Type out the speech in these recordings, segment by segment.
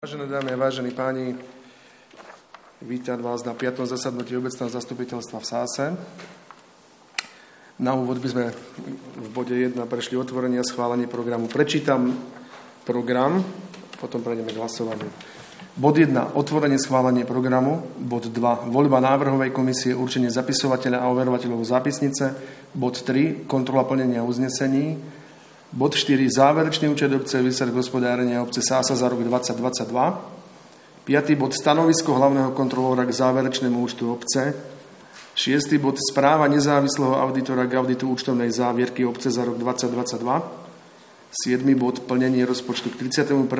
Vážené dámy a vážení páni, vítam vás na 5. zasadnutí obecného zastupiteľstva v Sáse. Na úvod by sme v bode 1 prešli otvorenie a schválenie programu. Prečítam program, potom prejdeme k hlasovaniu. Bod 1. Otvorenie schválenie programu. Bod 2. Voľba návrhovej komisie, určenie zapisovateľa a overovateľov zápisnice. Bod 3. Kontrola plnenia uznesení. Bod 4. Záverečný účet obce, výsledok hospodárenia obce Sása za rok 2022. 5. bod Stanovisko hlavného kontrolóra k záverečnému účtu obce. 6. bod Správa nezávislého auditora k auditu účtovnej závierky obce za rok 2022. 7. bod Plnenie rozpočtu k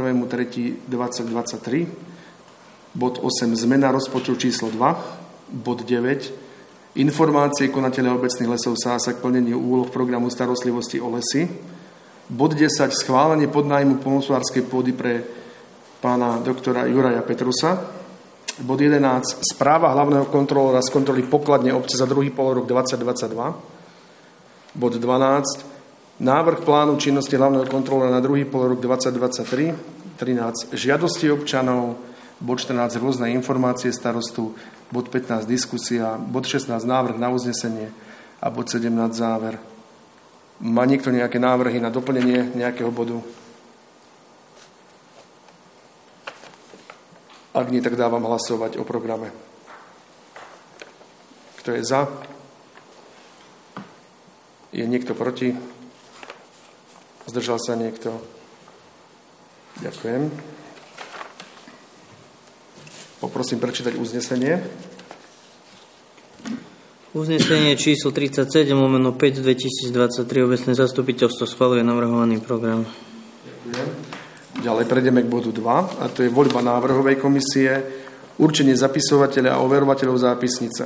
31.3.2023. Bod 8. Zmena rozpočtu číslo 2. Bod 9. Informácie konateľa obecných lesov Sása k plneniu úloh programu starostlivosti o lesy. Bod 10. Schválenie podnájmu poľnohospodárskej pôdy pre pána doktora Juraja Petrusa. Bod 11. Správa hlavného kontrolóra z kontroly pokladne obce za druhý polorok 2022. Bod 12. Návrh plánu činnosti hlavného kontrolóra na druhý polorok 2023. 13. Žiadosti občanov. Bod 14. Rôzne informácie starostu. Bod 15. Diskusia. Bod 16. Návrh na uznesenie. A bod 17. Záver. Má niekto nejaké návrhy na doplnenie nejakého bodu? Ak nie, tak dávam hlasovať o programe. Kto je za? Je niekto proti? Zdržal sa niekto? Ďakujem. Poprosím prečítať uznesenie. Uznesenie číslo 37/5/2023 obecné zastupiteľstvo schvaľuje navrhovaný program. Ďakujem. Ďalej prejdeme k bodu 2, a to je voľba návrhovej komisie, určenie zapisovateľa a overovateľov zápisnice.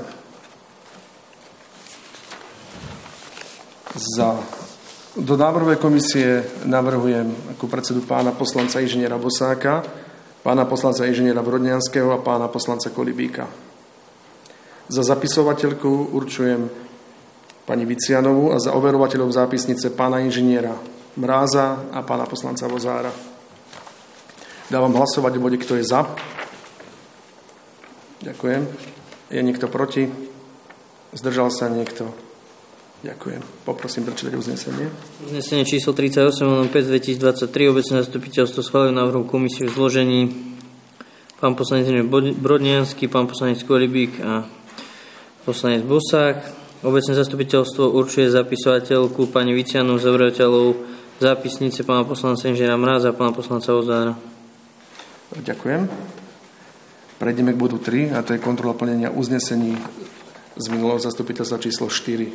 Do návrhovej komisie navrhujem ako predsedu pána poslanca inžiniera Bosáka, pána poslanca inžiniera Brodňanského a pána poslanca Kolibíka. Za zapisovateľku určujem pani Vicianovú a za overovateľov zápisnice pána inžiniera Mráza a pána poslanca Vozára. Dávam hlasovať o bode, kto je za. Ďakujem. Je niekto proti? Zdržal sa niekto? Ďakujem. Poprosím prečítať uznesenie. Uznesenie číslo 38/5/2023 obecné zastupiteľstvo schvaľuje návrhu komisiu v zložení pán poslanec Brodňanský, pán poslanec Kolibík a poslanec Bosák. Obecné zastupiteľstvo určuje zapisovateľku pani Vicianu, zaveriteľov zápisnice pána poslanca inžiniera Mráza a pána poslanca Ozára. Ďakujem. Prejdeme k bodu 3, a to je kontrola plnenia uznesení z minulého zastupiteľstva číslo 4.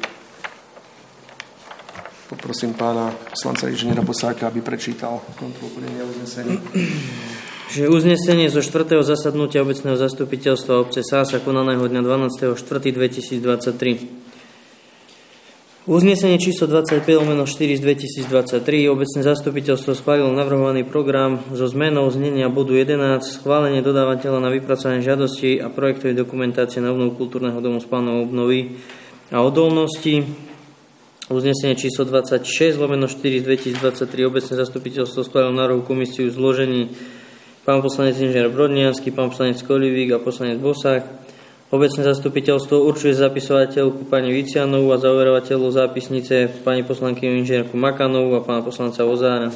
Poprosím pána poslanca inžiniera Bosáka, aby prečítal kontrolu plnenia uznesení. Že uznesenie zo 4. zasadnutia obecného zastupiteľstva obce Sása konaného dňa 12.4.2023. Uznesenie číslo 25/4/2023 obecné zastupiteľstvo schválilo navrhovaný program so zmenou znenia bodu 11 schválenie dodávateľa na vypracovanie žiadosti a projektovej dokumentácie na obnovu kultúrneho domu s plánom obnovy a odolnosti. Uznesenie číslo 26/4/2023 obecné zastupiteľstvo schválilo návrhu komisiu v zložení pán poslanec inžinier Brodňanský, pán poslanec Kolibík a poslanec Bosák. Obecné zastupiteľstvo určuje zapisovateľku pani Vicianovú a zaoverovateľov zápisnice pani poslankyňu inžinierku Makanovú a pána poslanca Ozára.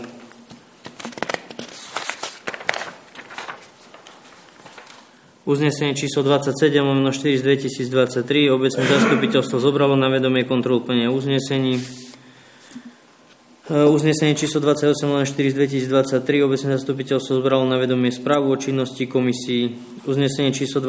Uznesenie číslo 27/4/2023 obecné zastupiteľstvo zobralo na vedomie kontrolu plnenia uznesení. Uznesenie číslo 28/4/2023 obecné zastupiteľstvo zobralo na vedomie správu o činnosti komisí. Uznesenie číslo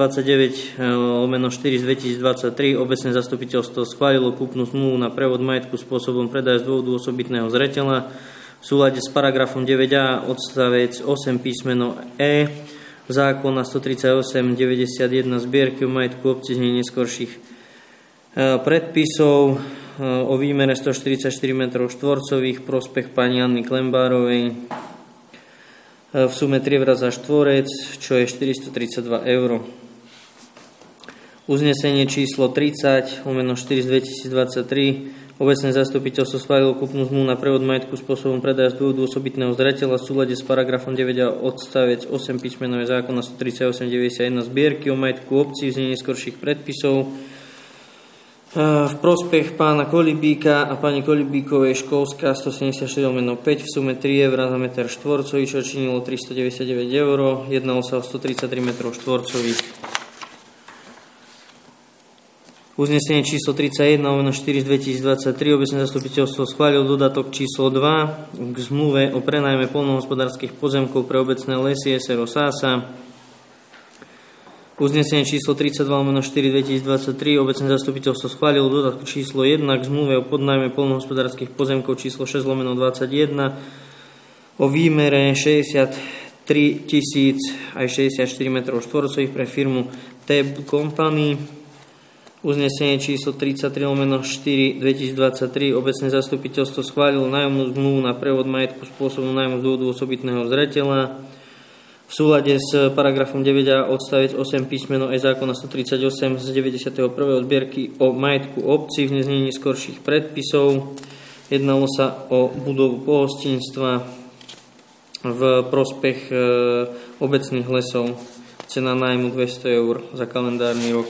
29/4/2023 obecné zastupiteľstvo schválilo kúpnu zmluvu na prevod majetku spôsobom predaja z dôvodu osobitného zreteľa v súlade s paragrafom 9a odstavec 8 písmeno E zákona 138/91 zbierky o majetku obci z neskorších predpisov o výmere 144 m2 prospech pani Anny Klembárovej v sume 3 za štvorec, čo je 432 eur. Uznesenie číslo 30/4/2023 Obecné zastupiteľstvo schválilo kúpnu zmluvu na prevod majetku spôsobom predaja z dôvodu osobitného zradateľa v súlade s paragrafom 9 odstavec 8 písmenové zákona 138/91 zbierky o majetku obcí v znení neskorších predpisov v prospech pána Kolibíka a pani Kolibíkovej Školská 174/5 v sume 3 eur za meter štvorcový, čo činilo 399 eur. Jednalo sa o 133 metrov štvorcových. Uznesenie číslo 31/4 z 2023 obecné zastupiteľstvo schválilo dodatok číslo 2 k zmluve o prenajme poľnohospodárskych pozemkov pre obecné lesy SRO SASA. Uznesenie číslo 32/4 2023 obecné zastupiteľstvo schválilo dodatku číslo 1 k zmluve o podnájme poľnohospodárskych pozemkov číslo 6/21 o výmere 63 000 aj 64 metrov štvorcových pre firmu TEB Company. Uznesenie číslo 33/4 2023 obecné zastupiteľstvo schválilo nájomnú zmluvu na prevod majetku spôsobom nájmu z dôvodu osobitného zradateľa. V súlade s paragrafom 9a odstavec 8 písmeno E zákona 138 z 91. zbierky o majetku obci v neznení skorších predpisov. Jednalo sa o budovu pohostinstva v prospech obecných lesov. Cena nájmu 200 eur za kalendárny rok.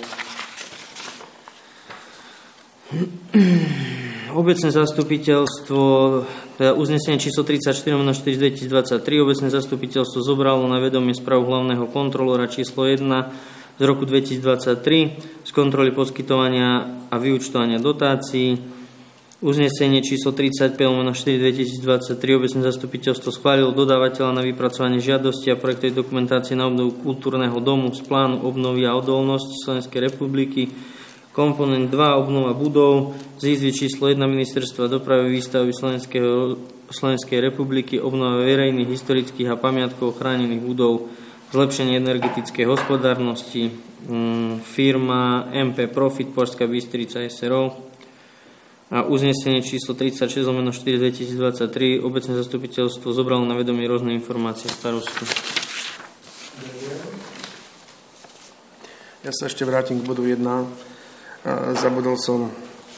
Obecné zastupiteľstvo, teda uznesenie číslo 34/4 2023, obecné zastupiteľstvo zobralo na vedomie správu hlavného kontrolóra číslo 1 z roku 2023 z kontroly poskytovania a vyúčtovania dotácií. Uznesenie číslo 35/4 2023 obecné zastupiteľstvo schválilo dodávateľa na vypracovanie žiadosti a projektovej dokumentácie na obnovu kultúrneho domu z plánu obnovy a odolnosti Slovenskej republiky. Komponent 2 obnova budov z výzvy číslo 1 Ministerstva dopravy výstavby Slovenskej republiky obnova verejných, historických a pamiatkov chránených budov, zlepšenie energetickej hospodárnosti, firma MP Profit Požská Bystrica SRO. A uznesenie číslo 36/4 2023 obecné zastupiteľstvo zobralo na vedomie rôzne informácie starostu. Ja sa ešte vrátim k bodu 1. Zabudol som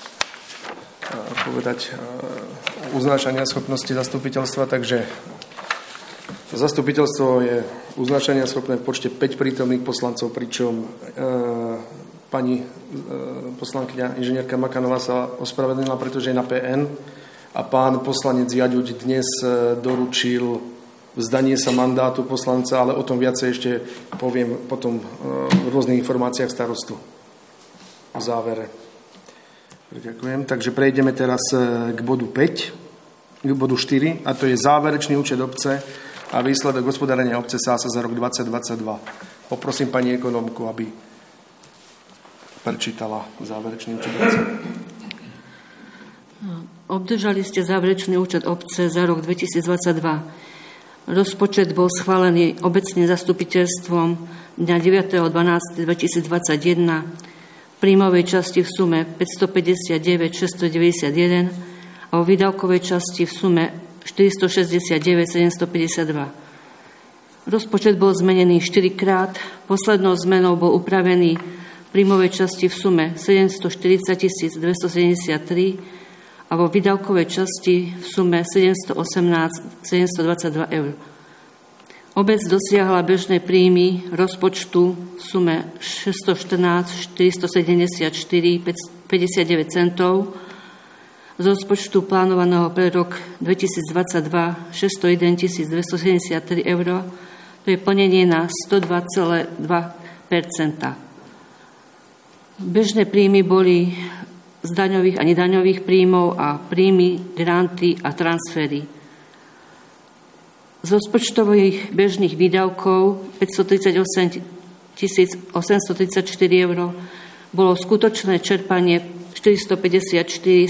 povedať uznášania schopnosti zastupiteľstva, takže zastupiteľstvo je uznášania schopné v počte 5 prítomných poslancov, pričom pani poslankyňa inžinierka Makanová sa ospravedlnila, pretože je na PN a pán poslanec Jaďuť dnes doručil vzdanie sa mandátu poslanca, ale o tom viacej ešte poviem potom v rôznych informáciách starostu. V závere. Ďakujem. Takže prejdeme teraz k bodu 5, k bodu 4, a to je záverečný účet obce a výsledok hospodárenia obce SASA za rok 2022. Poprosím pani ekonomku, aby prečítala záverečný účet obce. Obdržali ste záverečný účet obce za rok 2022. Rozpočet bol schválený obecným zastupiteľstvom dňa 9.12.2021 príjmovej časti v sume 559 691 a o výdavkovej časti v sume 469 752. Rozpočet bol zmenený 4 krát. Poslednou zmenou bol upravený v príjmovej časti v sume 740 273 a vo výdavkovej časti v sume 718 722 eur. Obec dosiahla bežné príjmy rozpočtu v sume 614 474 59 centov, z rozpočtu plánovaného pre rok 2022 601 273 eur, to je plnenie na 102,2%. Bežné príjmy boli z daňových a nedaňových príjmov a príjmy, granty a transfery. Z rozpočtových bežných výdavkov 538 834 eur bolo skutočné čerpanie 454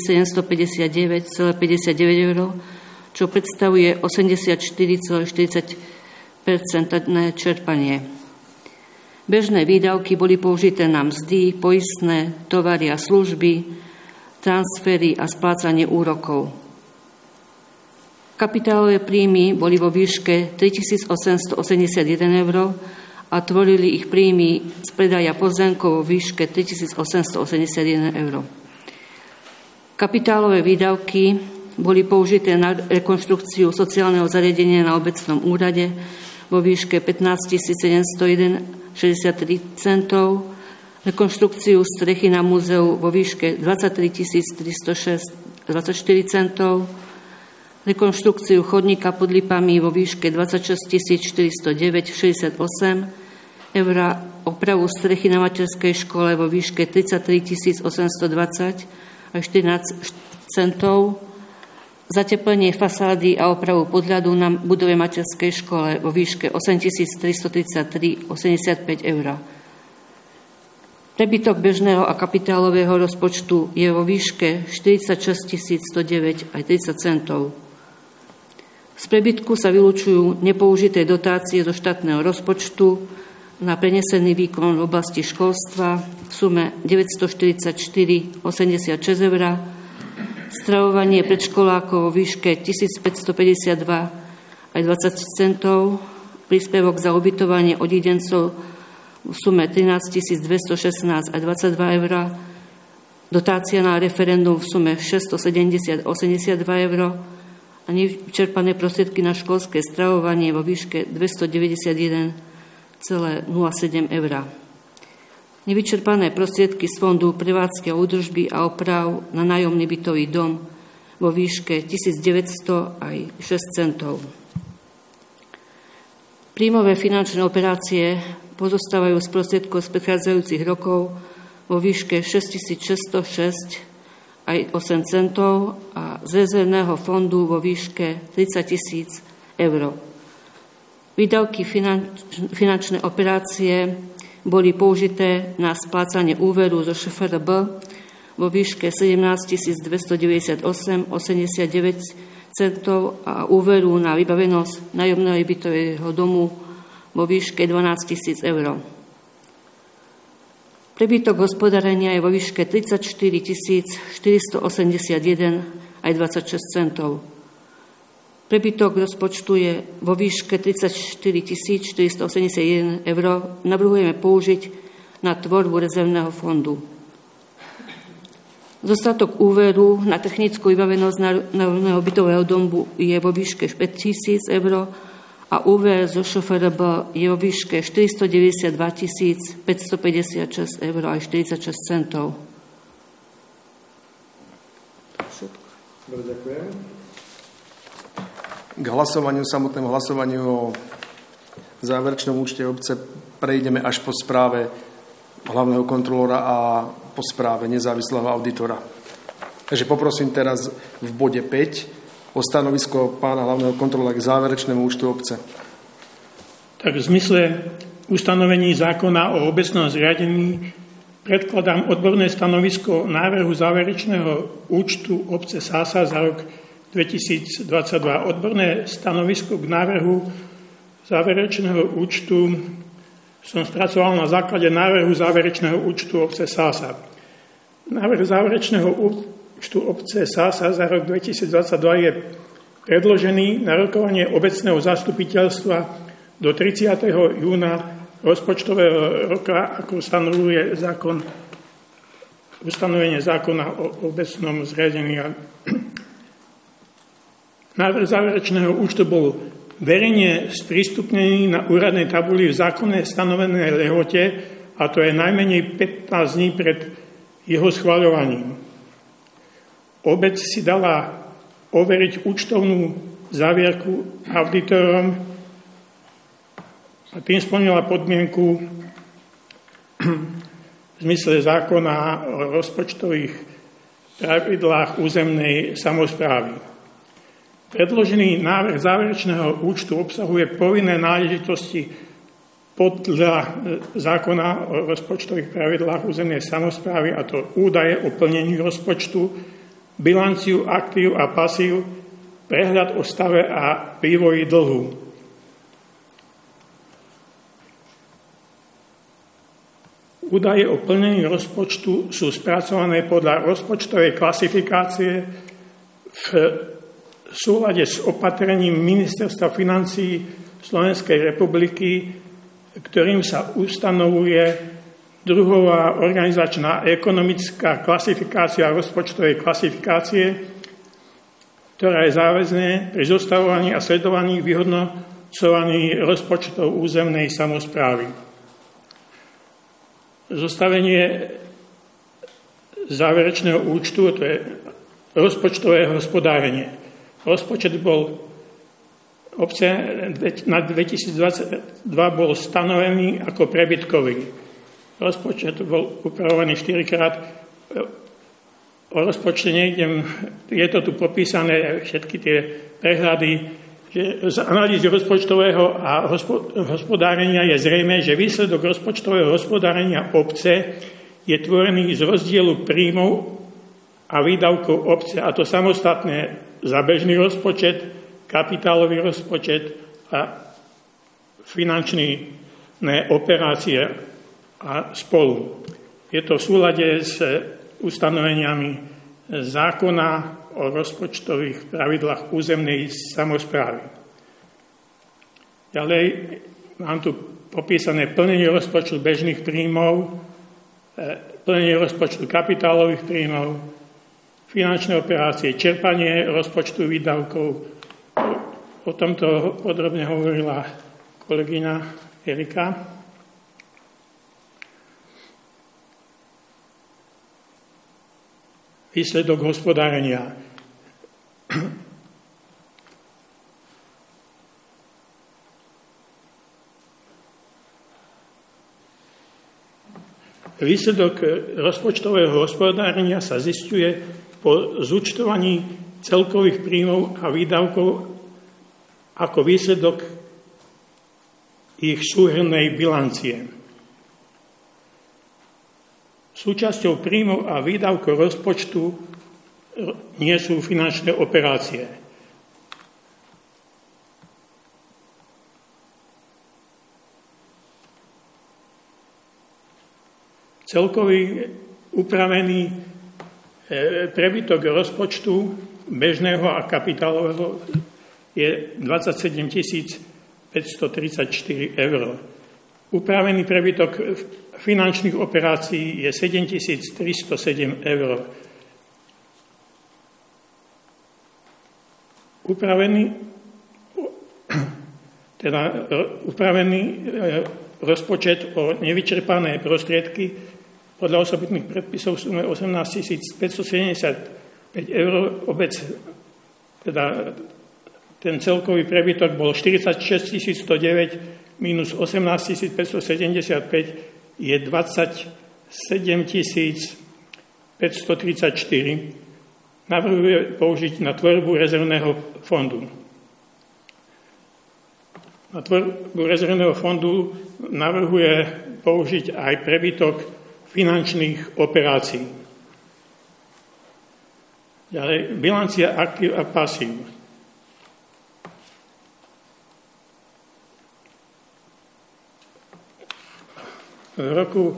759,59 eur, čo predstavuje 84,40% čerpanie. Bežné výdavky boli použité na mzdy, poistné, tovary a služby, transfery a splácanie úrokov. Kapitálové príjmy boli vo výške 3881 eur a tvorili ich príjmy z predaja pozemkov vo výške 3881 eur. Kapitálové výdavky boli použité na rekonštrukciu sociálneho zariadenia na obecnom úrade vo výške 15 701,63 centov, rekonštrukciu strechy na múzeu vo výške 23 306,24 centov, rekonštrukciu chodníka pod Lipami vo výške 26 409,68 eur, opravu strechy na materskej škole vo výške 33 820 a 14 centov, zateplenie fasády a opravu podľadu na budove materskej škole vo výške 8333,85 eur. Prebytok bežného a kapitálového rozpočtu je vo výške 46 109 aj 30 centov. Z prebytku sa vylučujú nepoužité dotácie zo štátneho rozpočtu na prenesený výkon v oblasti školstva v sume 944,86 eur, stravovanie predškolákov vo výške 1552 aj 20 centov, príspevok za ubytovanie odídencov v sume 13 216 aj 22 eur, dotácia na referendum v sume 670,82 eur a nevyčerpané prostriedky na školské stravovanie vo výške 291,07 eur. Nevyčerpané prostriedky z fondu prevádzky a údržby a oprav na nájomný bytový dom vo výške 1900 aj 6 centov. Príjmové finančné operácie pozostávajú z prostriedkov z predchádzajúcich rokov vo výške 6606 aj 8 centov a z rezervného fondu vo výške 30 000 eur. Výdavky finančné operácie boli použité na splácanie úveru zo ŠFRB vo výške 17 298,89 centov a úveru na vybavenosť nájomného bytového domu vo výške 12 000 eur. Prebytok hospodárenia je vo výške 34 481 aj 26 centov. Prebytok rozpočtu je vo výške 34 481 eur. Navrhujeme použiť na tvorbu rezervného fondu. Zostatok úveru na technickú vybavenosť nájomného bytového domu je vo výške 5 000 eur a úver zo ŠFRB je vo výške 492 556 eur aj 46 centov. Ďakujem. K hlasovaniu, samotnému hlasovaniu o záverečnom účte obce prejdeme až po správe hlavného kontrolóra a po správe nezávislého auditora. Takže poprosím teraz v bode 5 o stanovisko pána hlavného kontrolóra k záverečnému účtu obce. Tak v zmysle ustanovení zákona o obecnom zriadení predkladám odborné stanovisko návrhu záverečného účtu obce Sása za rok 2022. Odborné stanovisko k návrhu záverečného účtu som spracoval na základe návrhu záverečného účtu obce Sása. Návrh záverečného účtu obce Sása za rok 2022 je predložený na rokovanie obecného zastupiteľstva do 30. júna rozpočtového roka, ako stanovuje ustanovenie zákona o obecnom zriadení. Návrh záverečného účtu bol verejne sprístupnený na úradnej tabuli v zákone stanovenej lehote, a to je najmenej 15 dní pred jeho schvaľovaním. Obec si dala overiť účtovnú závierku auditorom a tým splnila podmienku v zmysle zákona o rozpočtových pravidlách územnej samosprávy. Predložený návrh záverečného účtu obsahuje povinné náležitosti podľa zákona o rozpočtových pravidlách územnej samosprávy, a to údaje o plnení rozpočtu, bilanciu aktív a pasív, prehľad o stave a vývoji dlhu. Údaje o plnení rozpočtu sú spracované podľa rozpočtovej klasifikácie v súlade s opatrením Ministerstva financií Slovenskej republiky, ktorým sa ustanovuje druhová organizačná ekonomická klasifikácia rozpočtovej klasifikácie, ktorá je záväzné pri zostavovaní a sledovaní vyhodnocovaní rozpočtov územnej samosprávy. Zostavenie záverečného účtu, to je rozpočtové hospodárenie. Rozpočet bol obce na 2022 bol stanovený ako prebytkový. Rozpočet bol upravovaný 4-krát. O rozpočte nejdem, je to tu popísané, všetky tie prehľady, že z analýzy rozpočtového a hospodárenia je zrejmé, že výsledok rozpočtového hospodárenia obce je tvorený z rozdielu príjmov a výdavkov obce, a to samostatné za bežný rozpočet, kapitálový rozpočet a finančné operácie a spolu. Je to v súlade s ustanoveniami zákona o rozpočtových pravidlách územnej samosprávy. Ďalej mám tu popísané plnenie rozpočtu bežných príjmov, plnenie rozpočtu kapitálových príjmov, finančné operácie, čerpanie rozpočtu výdavkov. O tomto podrobne hovorila kolegyňa Erika. Výsledok hospodárenia. Výsledok rozpočtového hospodárenia sa zisťuje po zúčtovaní celkových príjmov a výdavkov ako výsledok ich súhrnnej bilancie. Súčasťou príjmov a výdavkov rozpočtu nie sú finančné operácie. Celkový upravený prebytok rozpočtu bežného a kapitálového je 27 534 eur. Upravený prebytok finančných operácií je 7 307 eur. Upravený rozpočet o nevyčerpané prostriedky podľa osobitných predpisov v sume 18 575 eur. Obec, ten celkový prebytok bol 46 109 minus 18 575 je 27 534. Navrhuje použiť na tvorbu rezervného fondu. Na tvorbu rezervného fondu navrhuje použiť aj prebytok finančných operácií. Ďalej, bilancia aktív a pasív. V roku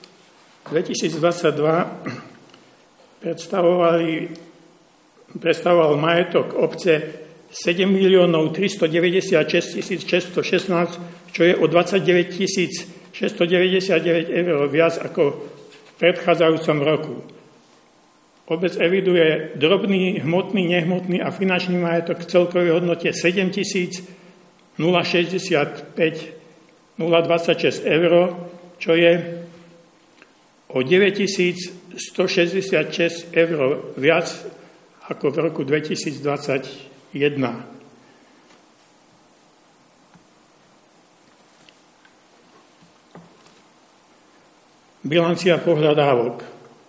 2022 predstavoval majetok obce 7 396 616, čo je o 29 699 eur viac ako v predchádzajúcom roku. Obec eviduje drobný, hmotný, nehmotný a finančný majetok v celkovej hodnote 7 065 026 eur, čo je o 9 166 eur viac ako v roku 2021. Bilancia pohľadávok.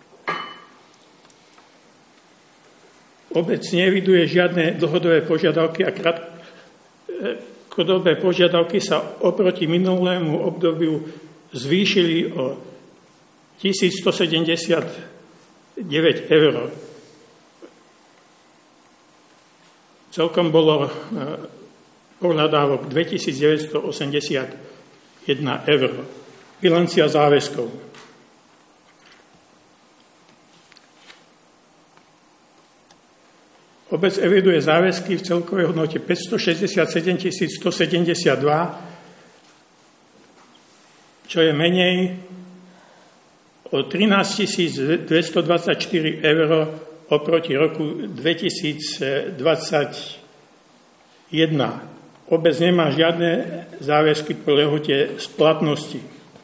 Obec neeviduje žiadne dlhodobé požiadavky a krátkodobé požiadavky sa oproti minulému obdobiu zvýšili o 1179 eur. Celkom bolo pohľadávok 2981 eur. Bilancia záväzkov. Obec eviduje záväzky v celkovej hodnote 567 172, čo je menej o 13 224 eur oproti roku 2021. Obec nemá žiadne záväzky po lehote splatnosti.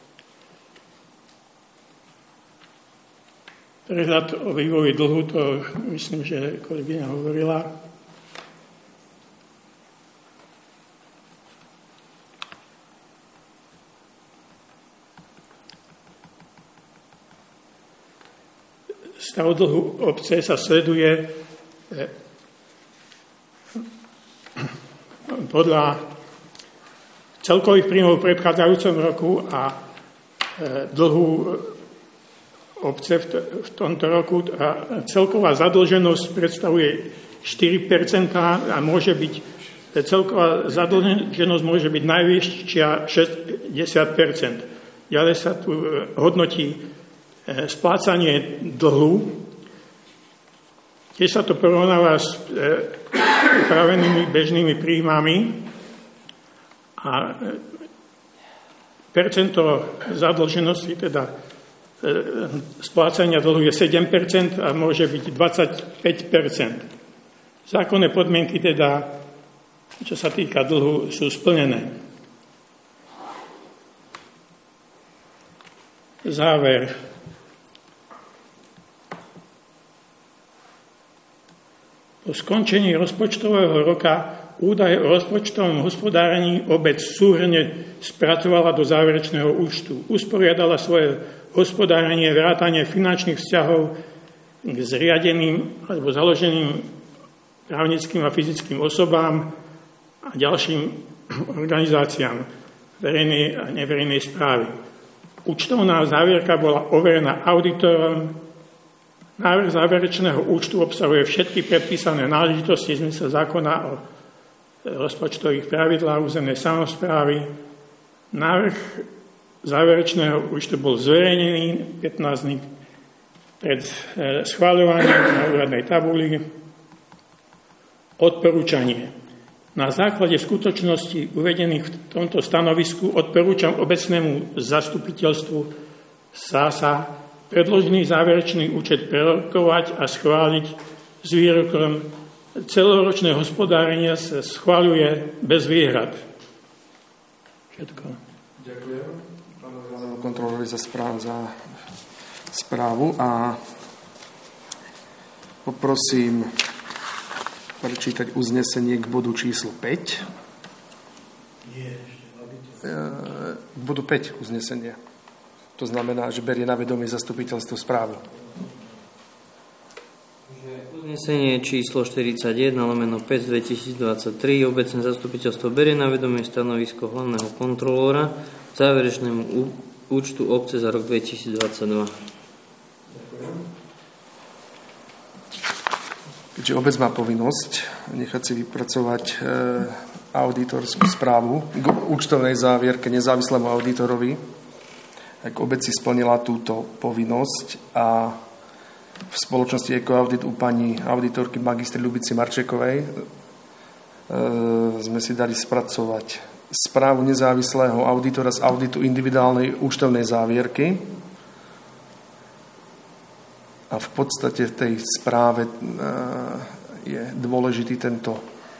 Prehľad o vývoji dlhu, to myslím, že kolegyňa hovorila. Stav dlhu obce sa sleduje podľa celkových príjmov v predchádzajúcom roku a dlhu obce v tomto roku. A celková zadlženosť predstavuje 4% a môže byť, celková zadlženosť môže byť najvyššia 60%. Ďalej sa tu hodnotí splácanie dlhu. Tiež sa to porovnáva s upravenými bežnými príjmami a percento zadlženosti, teda splácania dlhu je 7% a môže byť 25%. Zákonné podmienky teda, čo sa týka dlhu, sú splnené. Záver. Po skončení rozpočtového roka údaje o rozpočtovom hospodárení obec súhrne spracovala do záverečného účtu. Usporiadala svoje hospodárenie, vrátanie finančných vzťahov k zriadeným alebo založeným právnickým a fyzickým osobám a ďalším organizáciám verejnej a neverejnej správy. Účtovná závierka bola overená auditorom. Návrh záverečného účtu obsahuje všetky predpísané náležitosti v zmysle zákona o rozpočtových pravidlách územnej samosprávy. Návrh záverečného účtu bol zverejnený 15 dní pred schvaľovaním na úradnej tabuli. Odporúčanie. Na základe skutočností uvedených v tomto stanovisku odporúčam obecnému zastupiteľstvu SASA predložený záverečný účet prerokovať a schváliť s výrokom. Celoročné hospodárenie sa schváľuje bez výhrad. Všetko. Ďakujem pánovi kontrolórovi za správu a poprosím prečítať uznesenie k bodu číslo 5. K bodu 5 uznesenia. To znamená, že berie na vedomie zastupiteľstvo správu. Uznesenie číslo 41/5/2023 obecné zastupiteľstvo berie na vedomie stanovisko hlavného kontrolóra k záverečnému účtu obce za rok 2022. Keďže obec má povinnosť nechať si vypracovať auditorskú správu k účtovnej závierke nezávislému auditorovi, ak obec si splnila túto povinnosť a v spoločnosti Ekoaudit u pani auditorky magistry Ľubici Marčekovej sme si dali spracovať správu nezávislého auditora z auditu individuálnej účtovnej závierky a v podstate v tej správe je dôležitý tento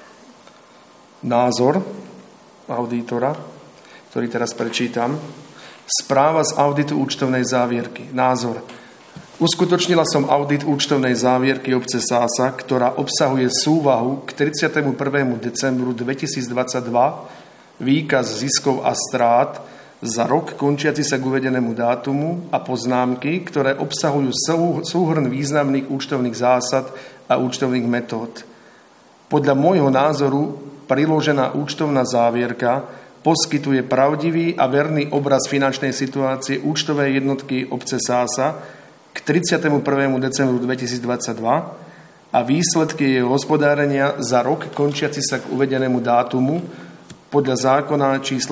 názor auditora, ktorý teraz prečítam. Správa z auditu účtovnej závierky. Názor. Uskutočnila som audit účtovnej závierky obce Sása, ktorá obsahuje súvahu k 31. decembru 2022, výkaz ziskov a strát za rok končiaci sa k uvedenému dátumu a poznámky, ktoré obsahujú súhrn významných účtovných zásad a účtovných metód. Podľa môjho názoru priložená účtovná závierka poskytuje pravdivý a verný obraz finančnej situácie účtovej jednotky obce Sása k 31. decembru 2022 a výsledky jej hospodárenia za rok končiaci sa k uvedenému dátumu podľa zákona číslo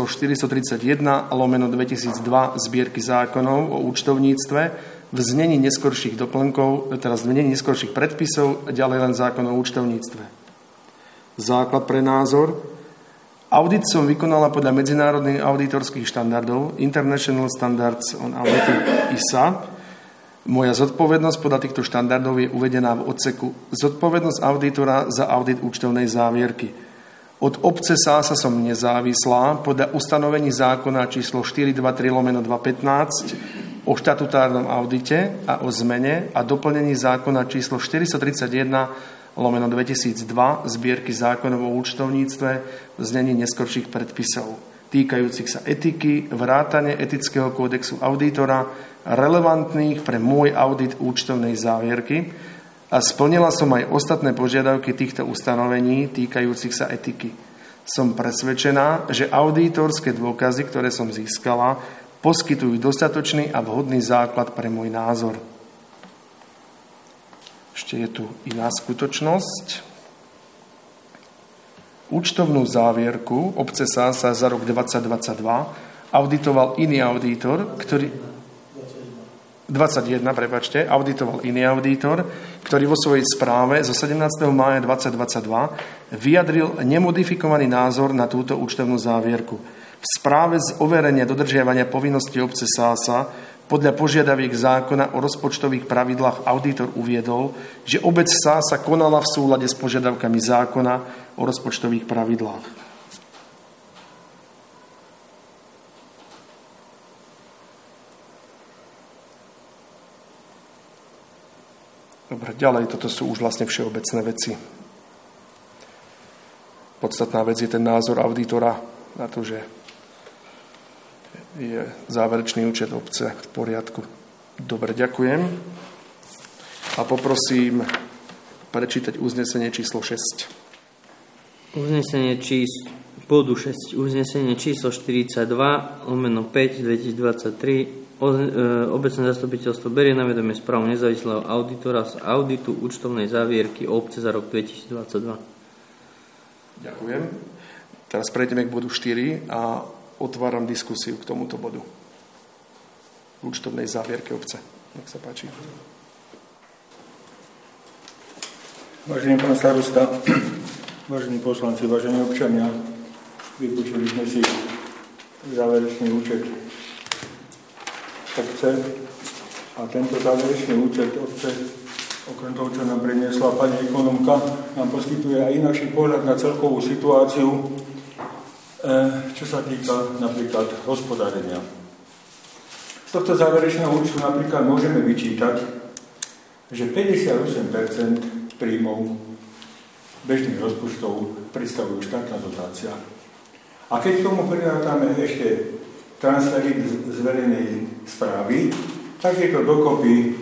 431/2002 zbierky zákonov o účtovníctve v znení neskorších doplnkov, teda v znení neskorších predpisov a ďalej len zákon o účtovníctve. Základ pre názor. Audit som vykonala podľa medzinárodných auditorských štandardov International Standards on Auditing ISA Moja zodpovednosť podľa týchto štandardov je uvedená v odseku Zodpovednosť auditora za audit účtovnej závierky. Od obce Sása som nezávislá podľa ustanovení zákona číslo 423/2015 o štatutárnom audite a o zmene a doplnení zákona číslo 431/2002 zbierky zákonov o účtovníctve v znení neskorších predpisov týkajúcich sa etiky, vrátane etického kódexu auditora, relevantných pre môj audit účtovnej závierky a splnila som aj ostatné požiadavky týchto ustanovení týkajúcich sa etiky. Som presvedčená, že auditorské dôkazy, ktoré som získala, poskytujú dostatočný a vhodný základ pre môj názor. Ešte je tu iná skutočnosť. Účtovnú závierku obce Sása za rok 2022 auditoval iný auditor, auditoval iný auditor, ktorý vo svojej správe zo 17. mája 2022 vyjadril nemodifikovaný názor na túto účtovnú závierku. V správe z overenia dodržiavania povinností obce Sása podľa požiadaviek zákona o rozpočtových pravidlách auditor uviedol, že obec Sása konala v súlade s požiadavkami zákona o rozpočtových pravidlách. Dobre, ďalej, toto sú už vlastne všeobecné veci. Podstatná vec je ten názor auditora na to, že je záverečný účet obce v poriadku. Dobre, ďakujem. A poprosím prečítať uznesenie číslo 6. Uznesenie bodu 6. Uznesenie číslo 42/5/2023. Obecné zastupiteľstvo berie na vedomie správu nezávislého auditora z auditu účtovnej závierky obce za rok 2022. Ďakujem. Teraz prejdeme k bodu 4 a otváram diskusiu k tomuto bodu. Účtovnej závierke obce. Nech sa páči. Vážený pán starosta, vážení poslanci, vážení občania, vypočuli sme si záverečný účet obce a tento záverečný účet obce, okrem toho, čo nám priniesla pani ekonomka, nám poskytuje aj ináčí pohľad na celkovú situáciu, čo sa týka napríklad hospodárenia. Z tohto záverečného účtu napríklad môžeme vyčítať, že 58% príjmov bežných rozpočtov predstavujú štátna dotácia. A keď k tomu prirátame ešte transfery z verejnej správy, tak je to dokopy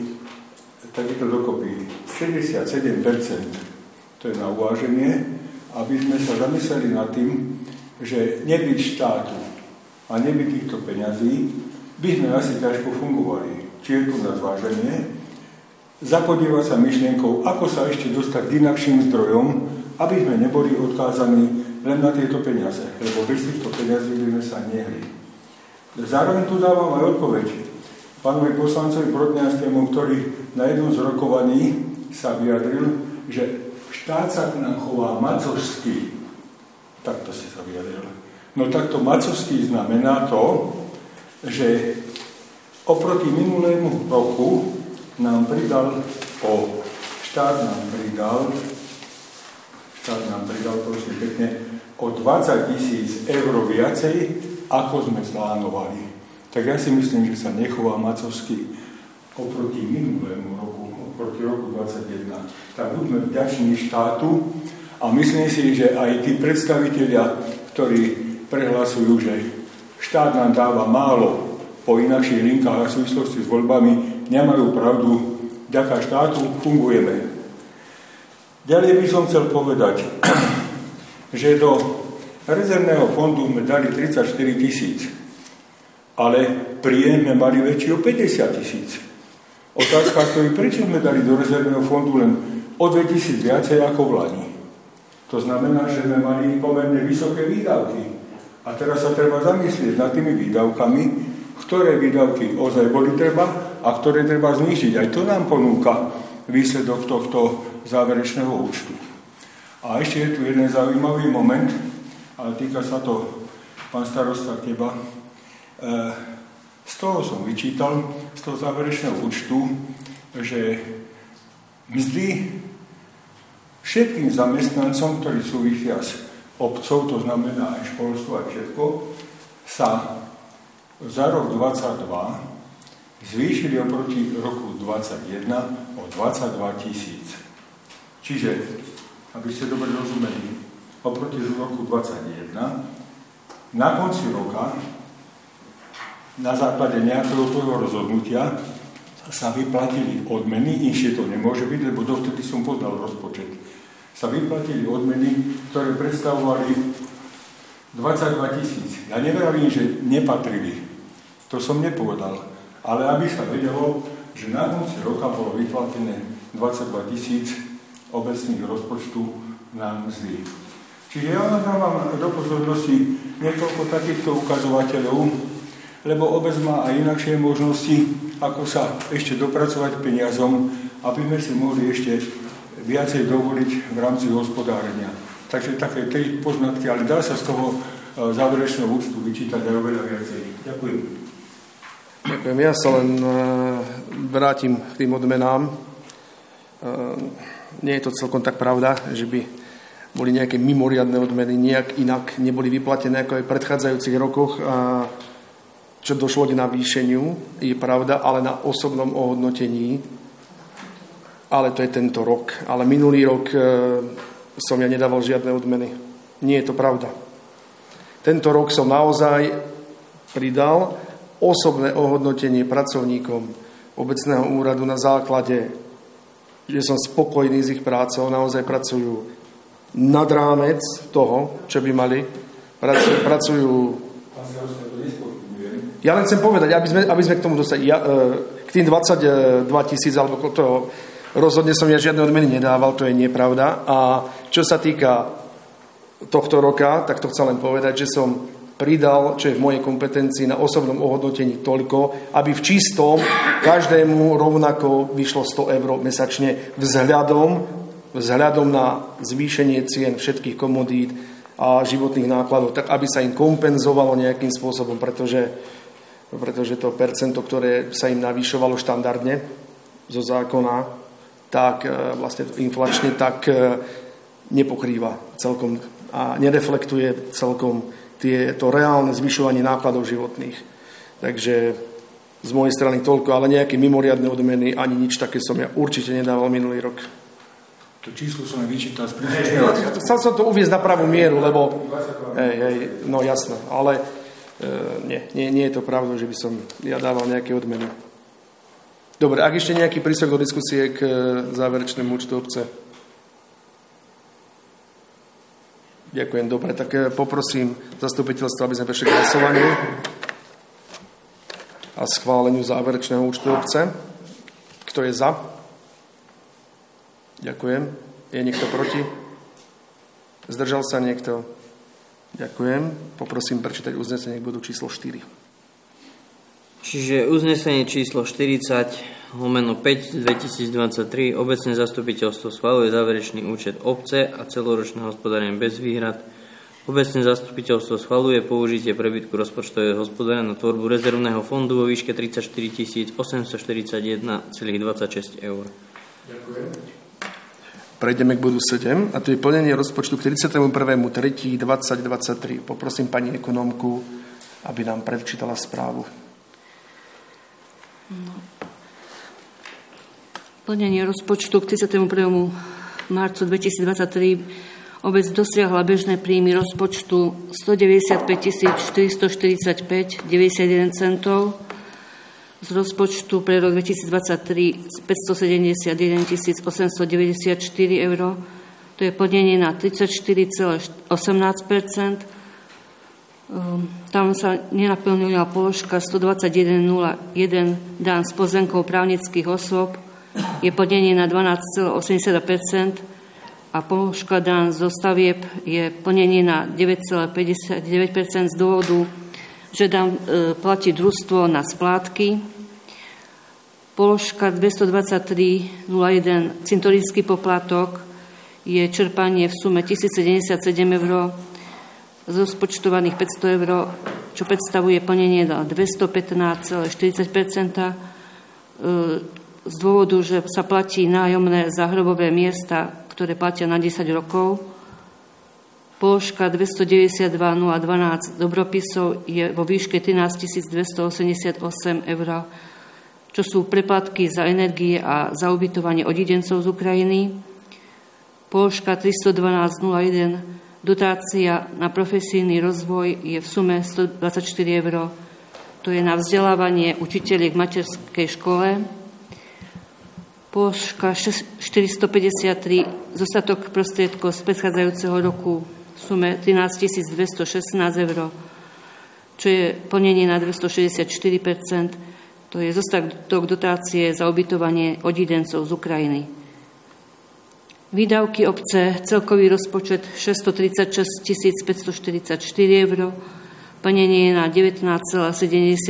67%. To je na uváženie, aby sme sa zamysleli nad tým, že nebyť štátu a nebyť týchto peňazí, by sme asi ťažko fungovali. Či je tu na zváženie, zapodívať sa myšlienkou, ako sa ešte dostať k inakším zdrojom, aby sme neboli odkázaní len na tieto peniaze, lebo bez týchto peniazí by sme sa nehli. Zároveň tu dávam aj odpoveď pánovi poslancovi Brodňanskému, ktorý na jednom z rokovaní sa vyjadril, že štát sa k nám chová macovsky. Takto si sa vyjadril. No takto macovský znamená to, že oproti minulému roku nám pridal štát nám pridal prosím pekne o 20 000 eur viacej, ako sme plánovali. Tak ja si myslím, že sa nechová macovsky oproti minulému roku, oproti roku 2021. Tak buďme vďační štátu a myslím si, že aj tí predstavitelia, ktorí prehlasujú, že štát nám dáva málo po inakších linkách a v súvislosti s voľbami, nemajú pravdu. Vďaka štátu fungujeme. Ďalej by som chcel povedať, že do rezervného fondu sme dali 34 000, ale príjem sme mali väčší o 50 000. Otázka stojí, prečo sme dali do rezervného fondu len o 2 000 viacej ako v lani. To znamená, že sme mali pomerne vysoké výdavky. A teraz sa treba zamyslieť nad tými výdavkami, ktoré výdavky ozaj boli treba a ktoré treba znížiť. Aj to nám ponúka výsledok tohto záverečného účtu. A ešte je tu jeden zaujímavý moment, ale týka sa to, pán starosta, teba. Z Z toho som vyčítal, z toho záverečného účtu, že mzdy všetkým zamestnancom, ktorí súvisia s obcov, to znamená aj školstvo a všetko, sa za rok 2022 zvýšili oproti roku 2021 o 22 000. Čiže, aby ste dobre rozumeli, oproti roku 2021 na konci roka na základe nejakého toho rozhodnutia sa vyplatili odmeny, inšie to nemôže byť, lebo dovtedy som poznal rozpočet. Sa vyplatili odmeny, ktoré predstavovali 22 000. Ja nevravím, že nepatrili. To som nepovedal. Ale aby sa vedelo, že na konci roka bolo vyplatené 22 000 obecných rozpočtu na mzdy. Čiže ja dávam do pozornosti niekoľko takýchto ukazovateľov, lebo obec má aj inakšie možnosti, ako sa ešte dopracovať peniazom, aby sme si mohli ešte viacej dovoliť v rámci hospodárenia. Takže také 3 poznatky, ale dá sa z toho záverečného účtu vyčítať aj oveľa viacej. Ďakujem. Ďakujem. Ja sa len vrátim k tým odmenám. Nie je to celkom tak pravda, že by boli nejaké mimoriadne odmeny, nejak inak neboli vyplatené ako aj v predchádzajúcich rokoch, čo došlo k navýšeniu, je pravda, ale na osobnom ohodnotení. Ale to je tento rok. Ale minulý rok som ja nedával žiadne odmeny. Nie je to pravda. Tento rok som naozaj pridal osobné ohodnotenie pracovníkom obecného úradu na základe, že som spokojný s ich prácou, naozaj pracujú nad rámec toho, čo by mali. Pracujú. Ja len chcem povedať, aby sme k tomu dostali. K tým 22 000, alebo toho, rozhodne som ja žiadne odmeny nedával, to je nepravda. A čo sa týka tohto roka, tak to chcem len povedať, že som pridal, čo je v mojej kompetencii, na osobnom ohodnotení toľko, aby v čistom každému rovnako vyšlo 100 eur mesačne vzhľadom na zvýšenie cien všetkých komodít a životných nákladov, tak aby sa im kompenzovalo nejakým spôsobom, pretože to percento, ktoré sa im navýšovalo štandardne zo zákona, tak vlastne inflačne tak nepokrýva celkom a nereflektuje celkom to reálne zvyšovanie nákladov životných. Takže z mojej strany toľko, ale nejaké mimoriadne odmeny, ani nič také som ja určite nedával minulý rok. To číslo som vyčítal z príslušného. Chcel som to uviesť na pravú mieru, lebo no jasné, ale nie je to pravda, že by som ja dával nejaké odmeny. Dobre, ak ešte nejaký príspevok do diskusie k záverečnému účtu obce. Ďakujem, dobre, tak poprosím zastupiteľstvo, aby sme prešli k hlasovaniu a schváleniu záverečného účtu obce. Kto je za? Ďakujem. Je niekto proti? Zdržal sa niekto? Ďakujem. Poprosím prečítať uznesenie k bodu číslo 4. Čiže uznesenie číslo 40/5 2023 obecné zastupiteľstvo schvaľuje záverečný účet obce a celoročné hospodárenie bez výhrad. Obecné zastupiteľstvo schvaľuje použitie prebytku rozpočtového hospodárenia na tvorbu rezervného fondu vo výške 34 841,26 eur. Ďakujem. Prejdeme k bodu 7 a to je plnenie rozpočtu k 31.3.2023. Poprosím pani ekonomku, aby nám prečítala správu. Plnenie rozpočtu k 31. marcu 2023 obec dosiahla bežné príjmy rozpočtu 195 445,91 centov, z rozpočtu pre rok 2023 571 894 eur, to je plnenie na 34,18%. Tam sa nenaplnila položka 121,01 dán z pozemkov právnických osôb, je plnenie na 12,80% a položka dán zo stavieb je plnenie na 9,59% z dôvodu, že dám platí družstvo na splátky. Položka 223,01 cintorínsky poplatok je čerpanie v sume 1077 eur, z rozpočtovaných 500 eur čo predstavuje plnenie na 215,40%, z dôvodu, že sa platí nájomné za hrobové miesta, ktoré platia na 10 rokov. Položka 292,012 dobropisov je vo výške 13 288 eur, čo sú preplatky za energie a za ubytovanie odidencov z Ukrajiny. Položka 312,01 dotácia na profesijný rozvoj je v sume 124 eur. To je na vzdelávanie učiteľiek v materskej škole. Položka 453 zostatok prostriedkov z predchádzajúceho roku v sume 13 216 eur, čo je plnenie na 264%. To je zostatok dotácie za ubytovanie odidencov z Ukrajiny. Výdavky obce, celkový rozpočet 636 544 eur, plnenie na 19,71%,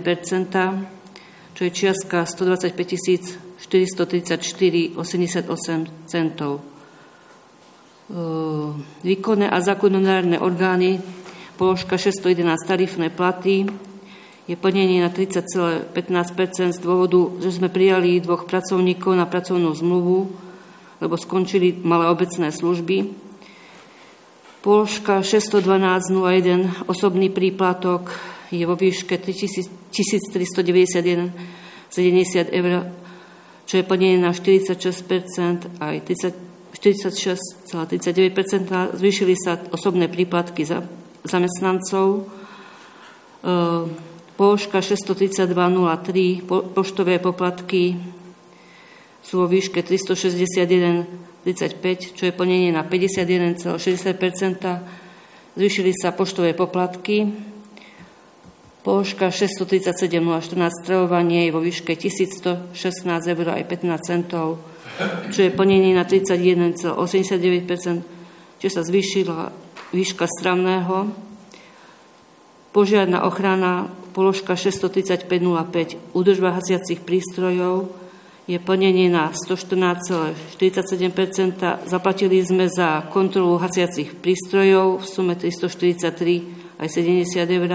čo je čiastka 125 434,88 centov. Výkonné a zákonodárne orgány, položka 611 tarifné platy, je plnenie na 30,15% z dôvodu, že sme prijali 2 pracovníkov na pracovnú zmluvu, lebo skončili malé obecné služby. Položka 612,01 osobný príplatok je vo výške 1391,70 eur, čo je plnenie na 46%, aj 46,39%. Zvýšili sa osobné príplatky za zamestnancov. Položka 632,03 poštové poplatky sú vo výške 361,35, čo je plnenie na 51,60%. Zvýšili sa poštové poplatky. Položka 637,014 stravovanie je vo výške 1116 eur aj 15 centov, čo je plnenie na 31,89%, čo sa zvýšila výška stravného. Požiarna ochrana, položka 635,05 údržba hasiacich prístrojov je plnenie na 114,47%. Zaplatili sme za kontrolu hasiacich prístrojov v sume 343 aj 70 eur.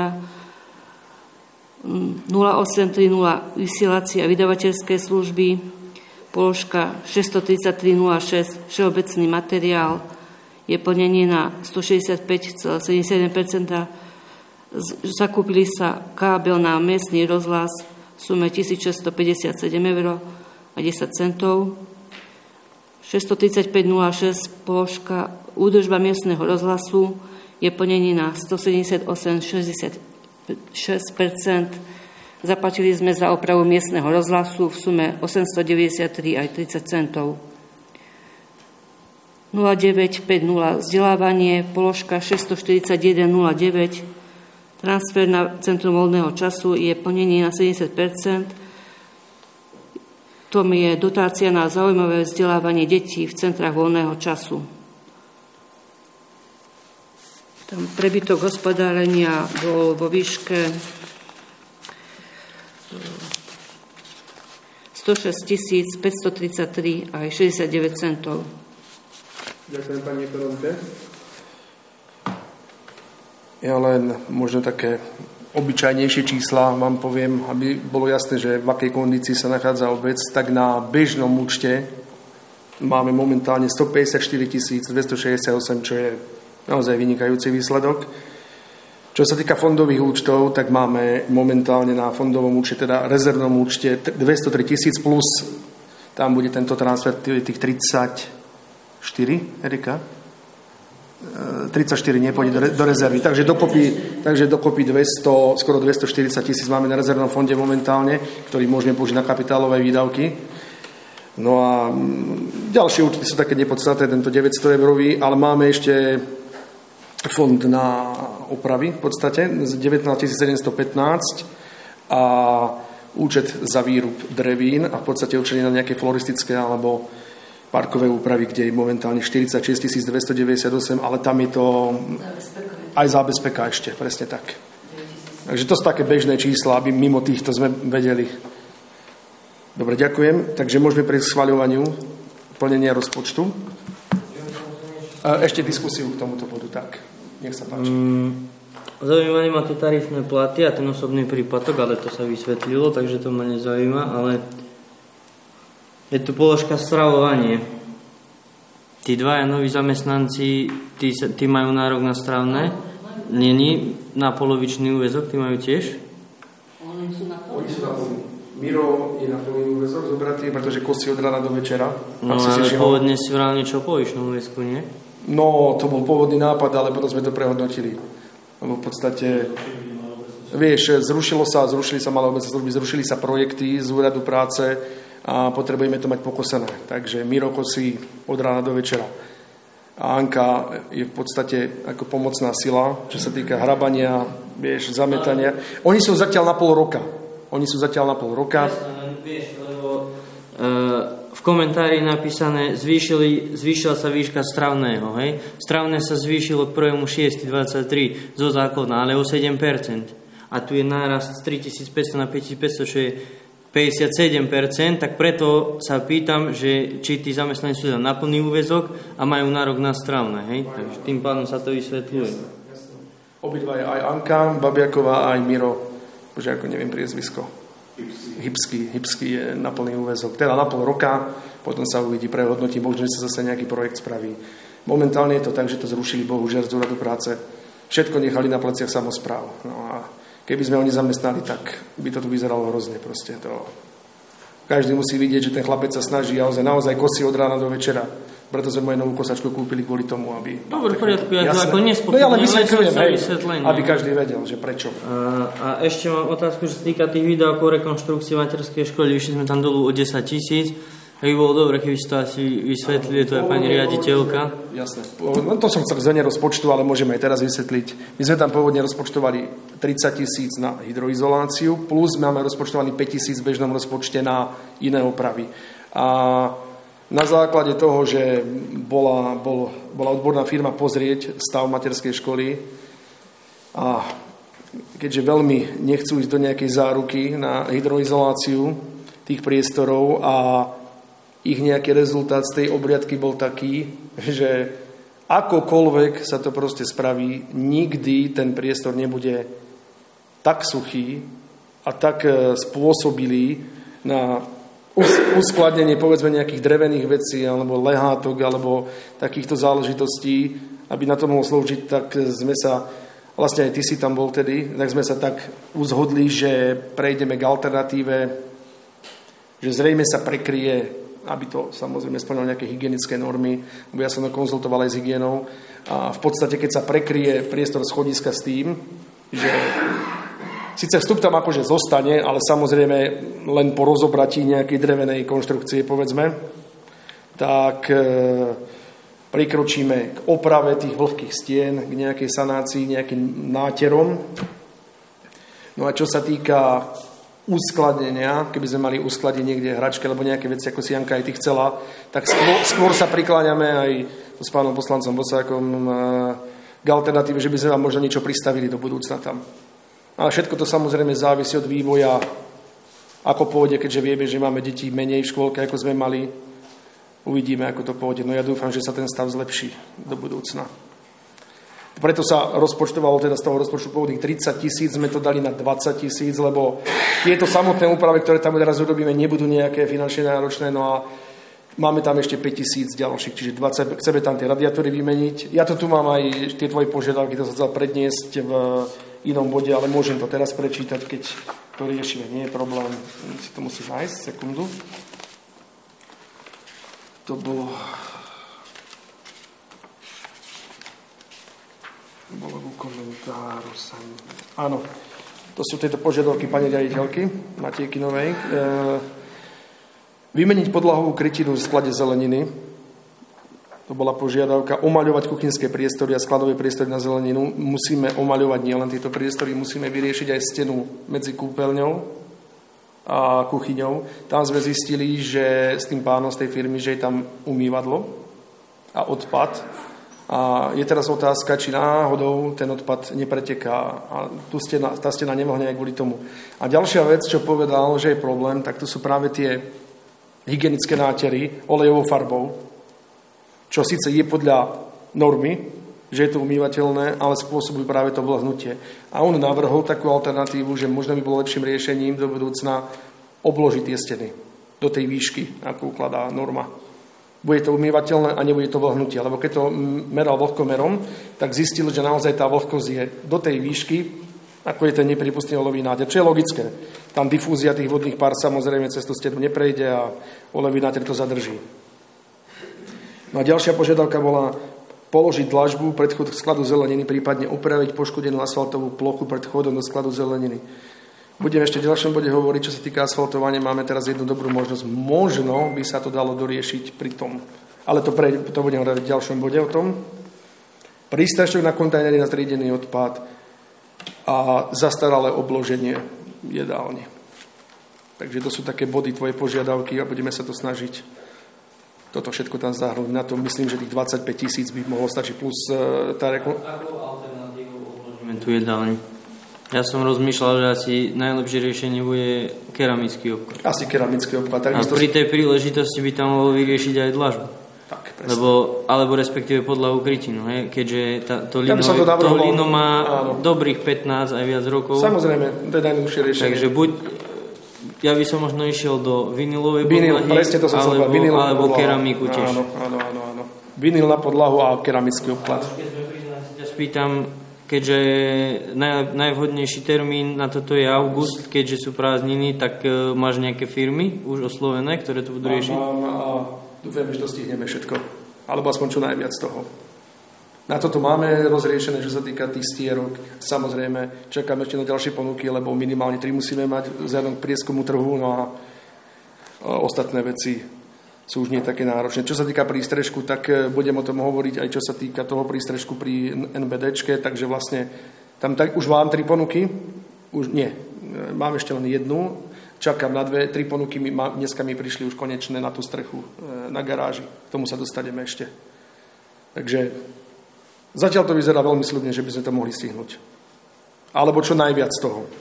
0830 vysielacie a vydavateľské služby, položka 633,06 všeobecný materiál je plnenie na 165,77%. Zakúpili sa kábel na miestny rozhlas v sume 1657 eur a 10 centov. 635,06 položka údržba miestneho rozhlasu je plnenie na 178,66%. Zaplatili sme za opravu miestneho rozhlasu v sume 893 aj 30 centov. 0950 vzdelávanie, položka 641,09 transfer na Centrum voľného času je plnenie na 70%. Tom je dotácia na zaujímavé vzdelávanie detí v centrách voľného času. Tam prebytok hospodárenia bol vo výške 106 533 aj 69 centov. Ďakujem, pani Peronke. Ja len možno také obyčajnejšie čísla vám poviem, aby bolo jasné, že v akej kondícii sa nachádza obec, tak na bežnom účte máme momentálne 154 268, čo je naozaj vynikajúci výsledok. Čo sa týka fondových účtov, tak máme momentálne na fondovom účte, teda rezervnom účte 203 000 plus, tam bude tento transfer tých 34, Erika? 34 nepôjde do rezervy. Takže dokopy 200, skoro 240 000 máme na rezervnom fonde momentálne, ktorý môžeme použiť na kapitálové výdavky. No a ďalšie účty sú také nepodstatné, tento 900 eurový, ale máme ešte fond na opravy v podstate z 19 715 a účet za výrub drevín a v podstate určený na nejaké floristické alebo parkové úpravy, kde je momentálne 46 298, ale tam je to aj zábezpeka ešte, presne tak. Takže to sú také bežné čísla, aby mimo týchto sme vedeli. Dobre, ďakujem. Takže môžeme prejsť k schvaľovaniu plnenia rozpočtu. Ešte diskusiu k tomuto bodu, tak. Nech sa páči. Zaujímavé ma tie tarifné platy a ten osobný príplatok, ale to sa vysvetlilo, takže to ma nezaujíma, ale je tu položka stravovanie. Tí dvaja noví zamestnanci, tí majú nárok na stravné? Není na polovičný úväzok, tí majú tiež? Oni sú na polovičný. Miro je na polovičný úväzok zobratý, pretože kosí od rána do večera. No ale pôvodne si vral niečo o polovičnom úväzku, nie? No, to bol pôvodný nápad, ale potom sme to prehodnotili. Lebo v podstate, vieš, zrušili sa malé obecné služby, zrušili sa projekty z úradu práce a potrebujeme to mať pokosené. Takže Miro kosí od rána do večera. A Anka je v podstate ako pomocná sila, čo sa týka hrabania, vieš, zametania. Oni sú zatiaľ na pol roka. Vieš, lebo v komentári je napísané, zvýšila sa výška stravného, hej? Stravné sa zvýšilo k 1.6.23 zo zákona, ale o 7%. A tu je nárast z 3.500 na 5.500, čo je 57%, tak preto sa pýtam, že či tí zamestnanci sú na plný úväzok a majú nárok na stravné, hej? Takže tým pádom sa to vysvetľuje. Obidva je aj Anka Babiaková, aj Miro, že ako neviem priezvisko. Hybský je na plný úväzok. Teda na pol roka, potom sa uvidí, prehodnotí, možno, že sa zase nejaký projekt spraví. Momentálne je to tak, že to zrušili bohužiaľ z úradu práce. Všetko nechali na pleciach samospráv. No a keby sme oni zamestnali, tak by to tu vyzeralo hrozne proste. Každý musí vidieť, že ten chlapec sa snaží a naozaj kosí od rána do večera. Preto sme moju novú kosačku kúpili kvôli tomu, aby... Dobre, v poriadku, ja to ako nespochybňujem, ale vysvetľujem, aby každý vedel, že prečo. A ešte mám otázku, že sa týka tých výdavkov rekonštrukcie materskej školy, vyšli sme tam dolu o 10 000. By bolo dobre, keby si to asi vysvetlili, to je pani riaditeľka. Jasné. No to som chcel zvene rozpočtu, ale môžeme aj teraz vysvetliť. My sme tam pôvodne rozpočtovali 30 000 na hydroizoláciu, plus máme rozpočtovaný 5 000 v bežnom rozpočte na iné opravy. A na základe toho, že bola odborná firma pozrieť stav materskej školy a keďže veľmi nechcú ísť do nejakej záruky na hydroizoláciu tých priestorov a ich nejaký rezultát z tej obliadky bol taký, že akokoľvek sa to proste spraví, nikdy ten priestor nebude tak suchý a tak spôsobilý na uskladnenie povedzme nejakých drevených vecí alebo lehátok alebo takýchto záležitostí, aby na to mohlo slúžiť, tak sme sa, vlastne aj ty si tam bol tedy, tak sme sa tak uzhodli, že prejdeme k alternatíve, že zrejme sa prekryje, aby to samozrejme splňalo nejaké hygienické normy, lebo ja som to konzultoval aj s hygienou a v podstate keď sa prekryje priestor schodiska s tým, že síce vstup tam akože zostane, ale samozrejme len po rozobratí nejakej drevenej konštrukcie, povedzme, tak prikročíme k oprave tých vlhkých stien, k nejakej sanácii, nejakým náterom. No a čo sa týka uskladnenia, keby sme mali uskladiť niekde hračky alebo nejaké veci, ako si Janka aj ty chcela, tak skôr sa prikláňame aj s pánom poslancom Bosákom k alternatíve, že by sme vám možno niečo pristavili do budúcna tam. Ale všetko to samozrejme závisí od vývoja, ako pôjde, keďže vieme, že máme deti menej v škôlke, ako sme mali. Uvidíme, ako to pôjde. No ja dúfam, že sa ten stav zlepší do budúcna. Preto sa rozpočtovalo, teda z toho rozpočtu pôvodných 30 000, sme to dali na 20 000, lebo tieto samotné úpravy, ktoré tam teraz urobíme, nebudú nejaké finančne náročné, no a máme tam ešte 5 000 ďalších, čiže 20, chceme tam tie radiátory vymeniť. Ja to tu mám aj tie tvoje požiadavky, to sa chcel predniesť v inom bode, ale môžem to teraz prečítať, keď to riešime, nie je problém. Si to musím nájsť, sekundu. To bolo v komentáru. Áno, to sú tieto požiadavky pani riaditeľky Matejkinovej. Vymeniť podlahovú krytinu v sklade zeleniny. To bola požiadavka. Omaľovať kuchynské priestory a skladové priestory na zeleninu. Musíme omaľovať nielen tieto priestory, musíme vyriešiť aj stenu medzi kúpeľňou a kuchyňou. Tam sme zistili, že s tým pánom z tej firmy, že je tam umývadlo a odpad. A je teraz otázka, či náhodou ten odpad nepreteká. A tá stena nemohne aj kvôli tomu. A ďalšia vec, čo povedal, že je problém, tak to sú práve tie hygienické nátery olejovou farbou, čo síce je podľa normy, že je to umývateľné, ale spôsobujú práve to vlhnutie. A on navrhol takú alternatívu, že možno by bolo lepším riešením do budúcna obložiť tie steny do tej výšky, ako ukladá norma. Bude to umývateľné a nebude to vlhnutie. Lebo keď to meral vlhkomerom, tak zistil, že naozaj tá vlhkosť je do tej výšky, ako je ten nepripustný olejový náter. Čo je logické. Tam difúzia tých vodných pár samozrejme cez tú stenu neprejde a olejový náter to zadrží. No a ďalšia požiadavka bola položiť dlažbu pred vchod k skladu zeleniny, prípadne upraviť poškodenú asfaltovú plochu pred vchodom do skladu zeleniny. Budeme ešte v ďalšom bode hovoriť, čo sa týka asfaltovania. Máme teraz jednu dobrú možnosť. Možno by sa to dalo doriešiť pri tom. Ale to budeme hovoriť v ďalšom bode o tom. Prístrešok na kontajnery na triedený odpad a zastaralé obloženie jedálne. Takže to sú také body tvoje požiadavky a budeme sa to snažiť toto všetko tam zahrnúť. Na to myslím, že tých 25 000 by mohlo stačiť plus tá Akú alternatívu obložíme tu jedálne? Ja som rozmýšľal, že asi najlepšie riešenie bude keramický obklad. Asi keramický obklad. A pri tej príležitosti by tam mohlo vyriešiť aj dlažbu. Tak, presne. Alebo respektíve podľa ukrytinu, keďže to lino má dobrých 15 aj viac rokov. Samozrejme, to je najlepšie riešenie. Takže ja by som možno išiel do vinilovej podlahy, alebo keramiku tiež. Áno. Vinil na podlahu a keramický obklad. Keď sme priznali, sa ťa spýtam, keďže najvhodnejší termín na toto je august, keďže sú prázdniny, tak máš nejaké firmy už oslovené, ktoré to budú riešiť? Mám a dúfam, že dostihneme všetko. Alebo aspoň čo najviac toho. Na toto máme rozriešené, čo sa týka tých stierok. Samozrejme, čakáme ešte na ďalšie ponuky, lebo minimálne 3 musíme mať vzhľadom k prieskumu trhu, no a ostatné veci sú už nie také náročné. Čo sa týka prístrežku, tak budem o tom hovoriť aj čo sa týka toho prístrežku pri NBDčke, takže vlastne tam už mám 3 ponuky, už nie, mám ešte len jednu, čakám na 2, 3 ponuky, dneska mi prišli už konečné na tú strechu, na garáži, k tomu sa dostaneme ešte. Takže zatiaľ to vyzerá veľmi sľubne, že by sme to mohli stihnúť. Alebo čo najviac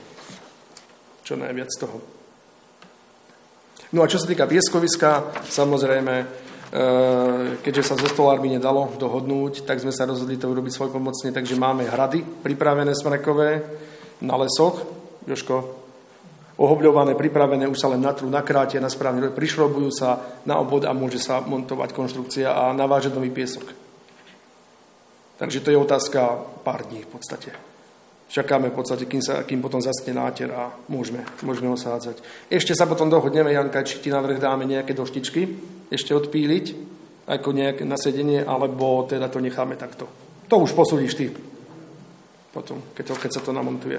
toho. No a čo sa týka pieskoviska, samozrejme, keďže sa so stolármi nedalo dohodnúť, tak sme sa rozhodli to urobiť svojpomocne, takže máme hrady pripravené smrekové na lesoch, Jožko, ohobľované, pripravené, už sa len natrú, nakrátia na správny rok, prišrobujú sa na obvod a môže sa montovať konštrukcia a navážať nový piesok. Takže to je otázka pár dní v podstate. Čakáme v podstate, kým potom zaschne náter a môžeme ho sádzať. Ešte sa potom dohodneme, Janka, či ti navrch dáme nejaké doštičky ešte odpíliť, ako nejaké nasedenie, alebo teda to necháme takto. To už posúdiš ty potom, keď sa to namontuje.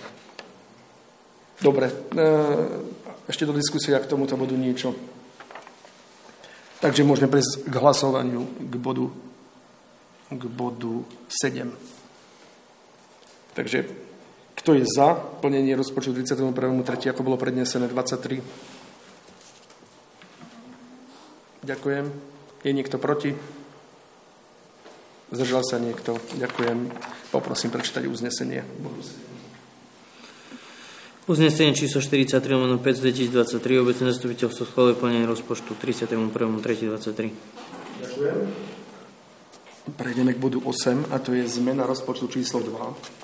Dobre, ešte do diskusie k tomuto bodu niečo. Takže môžeme prejsť k hlasovaniu k bodu 7. Takže, kto je za plnenie rozpočtu 31.3., ako bolo prednesené 23? Ďakujem. Je niekto proti? Zdržal sa niekto? Ďakujem. Poprosím prečítať uznesenie. Uznesenie číslo 43/5 2023. Obecné zastupiteľstvo schváluje plnenie rozpočtu 31.3.23. Ďakujem. Prejdeme k bodu 8, a to je zmena rozpočtu číslo 2.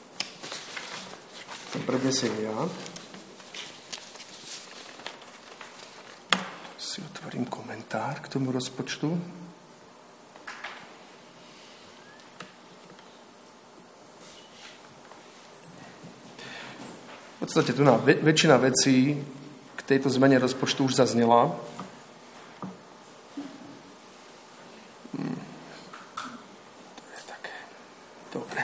Prednesiem ja. Si otvorím komentár k tomu rozpočtu. V podstate tu väčšina vecí k tejto zmene rozpočtu už zaznela. To je také. Dobre.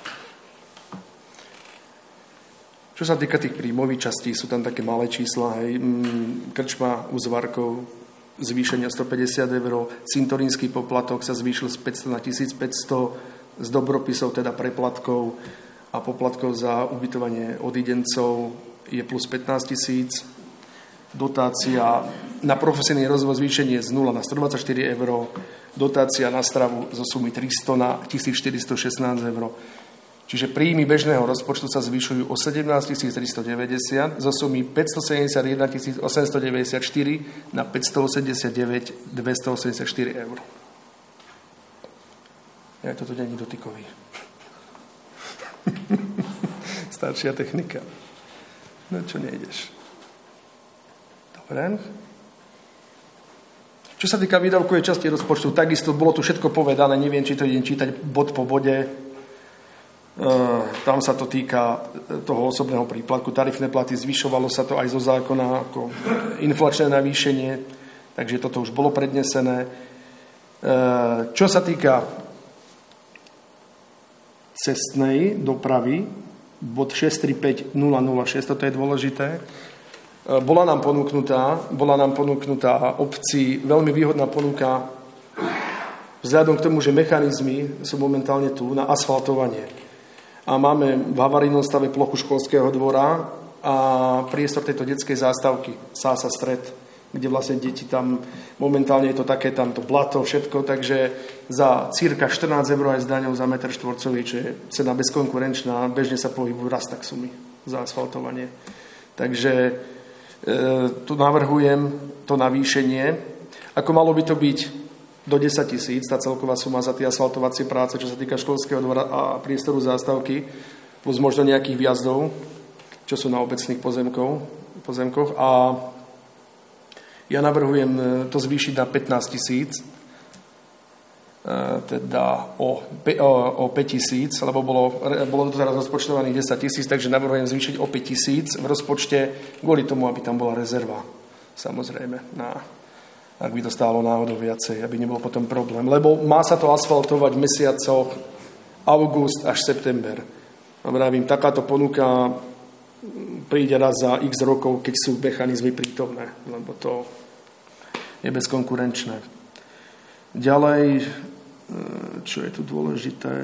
Čo sa týka tých príjmových častí, sú tam také malé čísla, hej. Krčma u Zvarkov zvýšenia 150 €, cintorínsky poplatok sa zvýšil z 500 na 1500, z dobropisov, teda preplatkov a poplatkov za ubytovanie odidencov je plus 15 000. Dotácia na profesijný rozvoj zvýšenie z 0 na 124 €, dotácia na stravu zo sumy 300 na 1416 €. Čiže príjmy bežného rozpočtu sa zvyšujú o 17 390 zo sumy 571 894 na 589 284 €. Ja, toto nie je dotykový. Staršia technika. No čo nejdeš? Dobre. Čo sa týka výdavkovej časti rozpočtu, takisto bolo tu všetko povedané, neviem, či to idem čítať bod po bode. Tam sa to týka toho osobného príplatku, tarifné platy, zvyšovalo sa to aj zo zákona ako inflačné navýšenie, takže toto už bolo prednesené. Čo sa týka cestnej dopravy, bod 635 006, toto je dôležité, bola nám ponúknutá obci veľmi výhodná ponuka vzhľadom k tomu, že mechanizmy sú momentálne tu na asfaltovanie. A máme v havarijnom stave plochu školského dvora a priestor tejto detskej zástavky, Sása Stred, kde vlastne deti tam, momentálne je to také tamto blato, všetko, takže za cirka 14 eur aj s daňou za metr štvorcový, čo je cena bezkonkurenčná, bežne sa pohybujú raz tak sumy za asfaltovanie. Takže tu navrhujem to navýšenie. Ako malo by to byť do 10 000, tá celková suma za tie asfaltovacie práce, čo sa týka školského dvora a priestoru zástavky, plus možno nejakých výjazdov, čo sú na obecných pozemkoch. A ja navrhujem to zvýšiť na 15 000, teda o 5 000, lebo bolo to teraz rozpočtovaných 10 000, takže navrhujem zvýšiť o 5 000 v rozpočte, kvôli tomu, aby tam bola rezerva, samozrejme, ak by to stálo náhodou viacej, aby nebol potom problém. Lebo má sa to asfaltovať v mesiacoch august až september. A vravím, takáto ponuka príde raz za x rokov, keď sú mechanizmy prítomné, lebo to je bezkonkurenčné. Ďalej, čo je tu dôležité?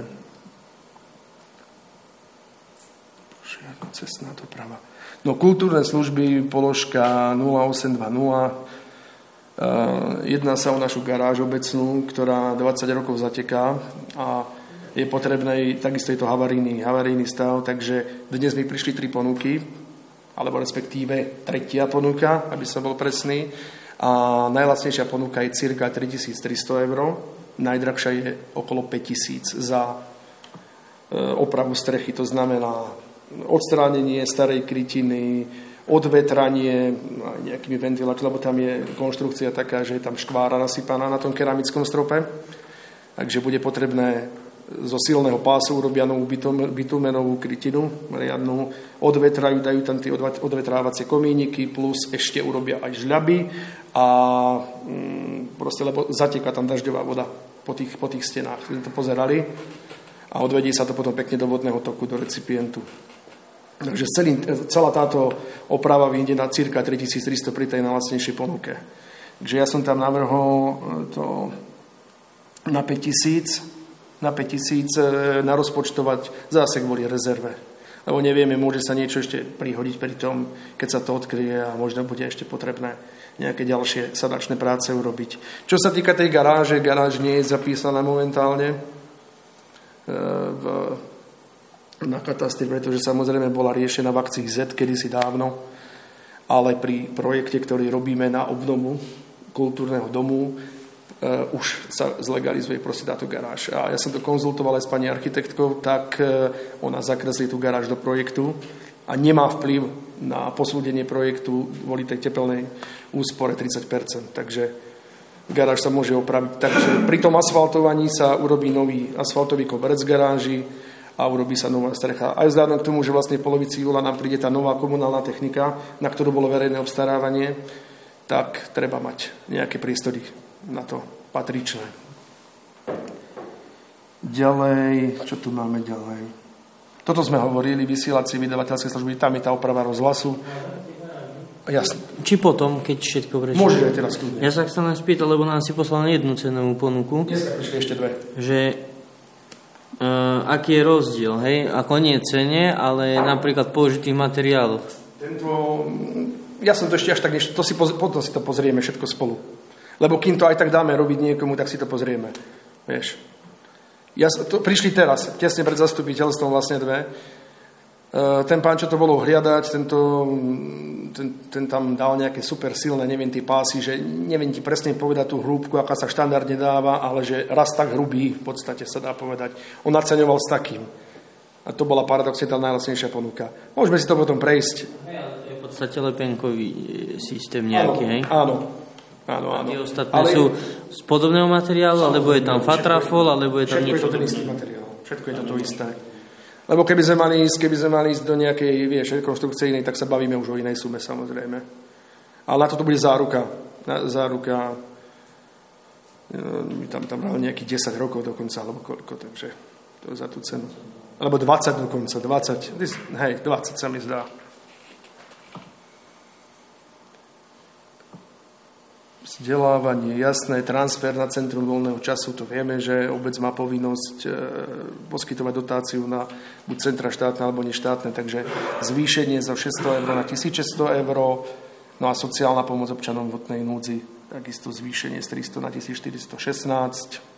Cestná doprava. No, kultúrne služby, položka 0820. Jedná sa o našu garáž obecnú, ktorá 20 rokov zateká a je potrebné, takisto je to havarijný stav, takže dnes mi prišli 3 ponuky, alebo respektíve 3. ponuka, aby som bol presný. A najlacnejšia ponuka je cirka 3300 eur, najdrahšia je okolo 5000 za opravu strechy, to znamená odstránenie starej krytiny, odvetranie nejakými ventilátormi, lebo tam je konštrukcia taká, že je tam škvára nasypaná na tom keramickom strope, takže bude potrebné zo silného pásu urobia novú bitumenovú krytinu riadnu, odvetrajú, dajú tam tie odvetrávacie komíniky, plus ešte urobia aj žľaby a proste, lebo zateká tam dažďová voda po tých stenách. Sme to pozerali a odvedí sa to potom pekne do vodného toku, do recipientu. Takže celá táto oprava vyjde na cirka 3300 pri tej najlacnejšej ponuke. Takže ja som tam navrhol to na 5000 narozpočtovať zase kvôli rezerve. Lebo nevieme, môže sa niečo ešte prihodiť pri tom, keď sa to odkryje a možno bude ešte potrebné nejaké ďalšie sadačné práce urobiť. Čo sa týka tej garáže, garáž nie je zapísaná momentálne na katastri, pretože samozrejme bola riešená v akcii Z kedysi dávno, ale pri projekte, ktorý robíme na obnovu kultúrneho domu, už sa zlegalizuje proste táto garáž. A ja som to konzultoval aj s pani architektkou, tak ona zakreslí tú garáž do projektu a nemá vplyv na posúdenie projektu kvôli tej tepelnej úspore 30%. Takže garáž sa môže opraviť. Takže pri tom asfaltovaní sa urobí nový asfaltový koberec garáži a urobí sa nová strecha. Aj vzhľadom k tomu, že vlastne v polovici júla nám príde tá nová komunálna technika, na ktorú bolo verejné obstarávanie, tak treba mať nejaké priestory na to patričné. Ďalej, čo tu máme ďalej? Toto sme hovorili, vysielacie vydavateľské služby, tam je tá oprava rozhlasu. Jasne. Či potom, keď všetko prečo? Môžeš aj teraz kľudne. Ja sa chcem len spýtať, lebo nám si poslal jednu cenovú ponuku. Dneska prišli ešte 2. Že aký je rozdiel, hej? Ako nie cene, ale napríklad použitých materiáloch. Ja som to ešte až tak potom si to pozrieme všetko spolu. Lebo kým to aj tak dáme robiť niekomu, tak si to pozrieme. Vieš. Prišli teraz, tesne pred zastupiteľstvom vlastne 2. Ten pán, čo to bolo hliadať, ten tam dal nejaké super silné, neviem, tie pásy, že neviem ti presne povedať tú hrúbku, aká sa štandardne dáva, ale že raz tak hrubý, v podstate sa dá povedať. On naceňoval s takým. A to bola paradoxne tá najlacnejšia ponuka. Môžeme si to potom prejsť. Je v podstate lepenkový systém nejaký, hej? Áno. A tie ostatné sú z podobného materiálu, alebo je tam fatrafol, alebo je tam niečo. Všetko je to ten istý materiál. Všetko je to isté. Lebo keby sme mali ísť do nejakej, rekonštrukcie inej, tak sa bavíme už o inej sume, samozrejme. Ale na to bude záruka. Tam brali nejakých 10 rokov dokonca, alebo koľko, takže to je za tú cenu. Alebo 20 dokonca, 20 sa mi zdá. Vzdelávanie, jasné, transfer na centrum voľného času, to vieme, že obec má povinnosť poskytovať dotáciu na buď centra štátne alebo neštátne, takže zvýšenie zo 600 eur na 1600 eur, no a sociálna pomoc občanom v hmotnej núdzi, takisto zvýšenie z 300 na 1416.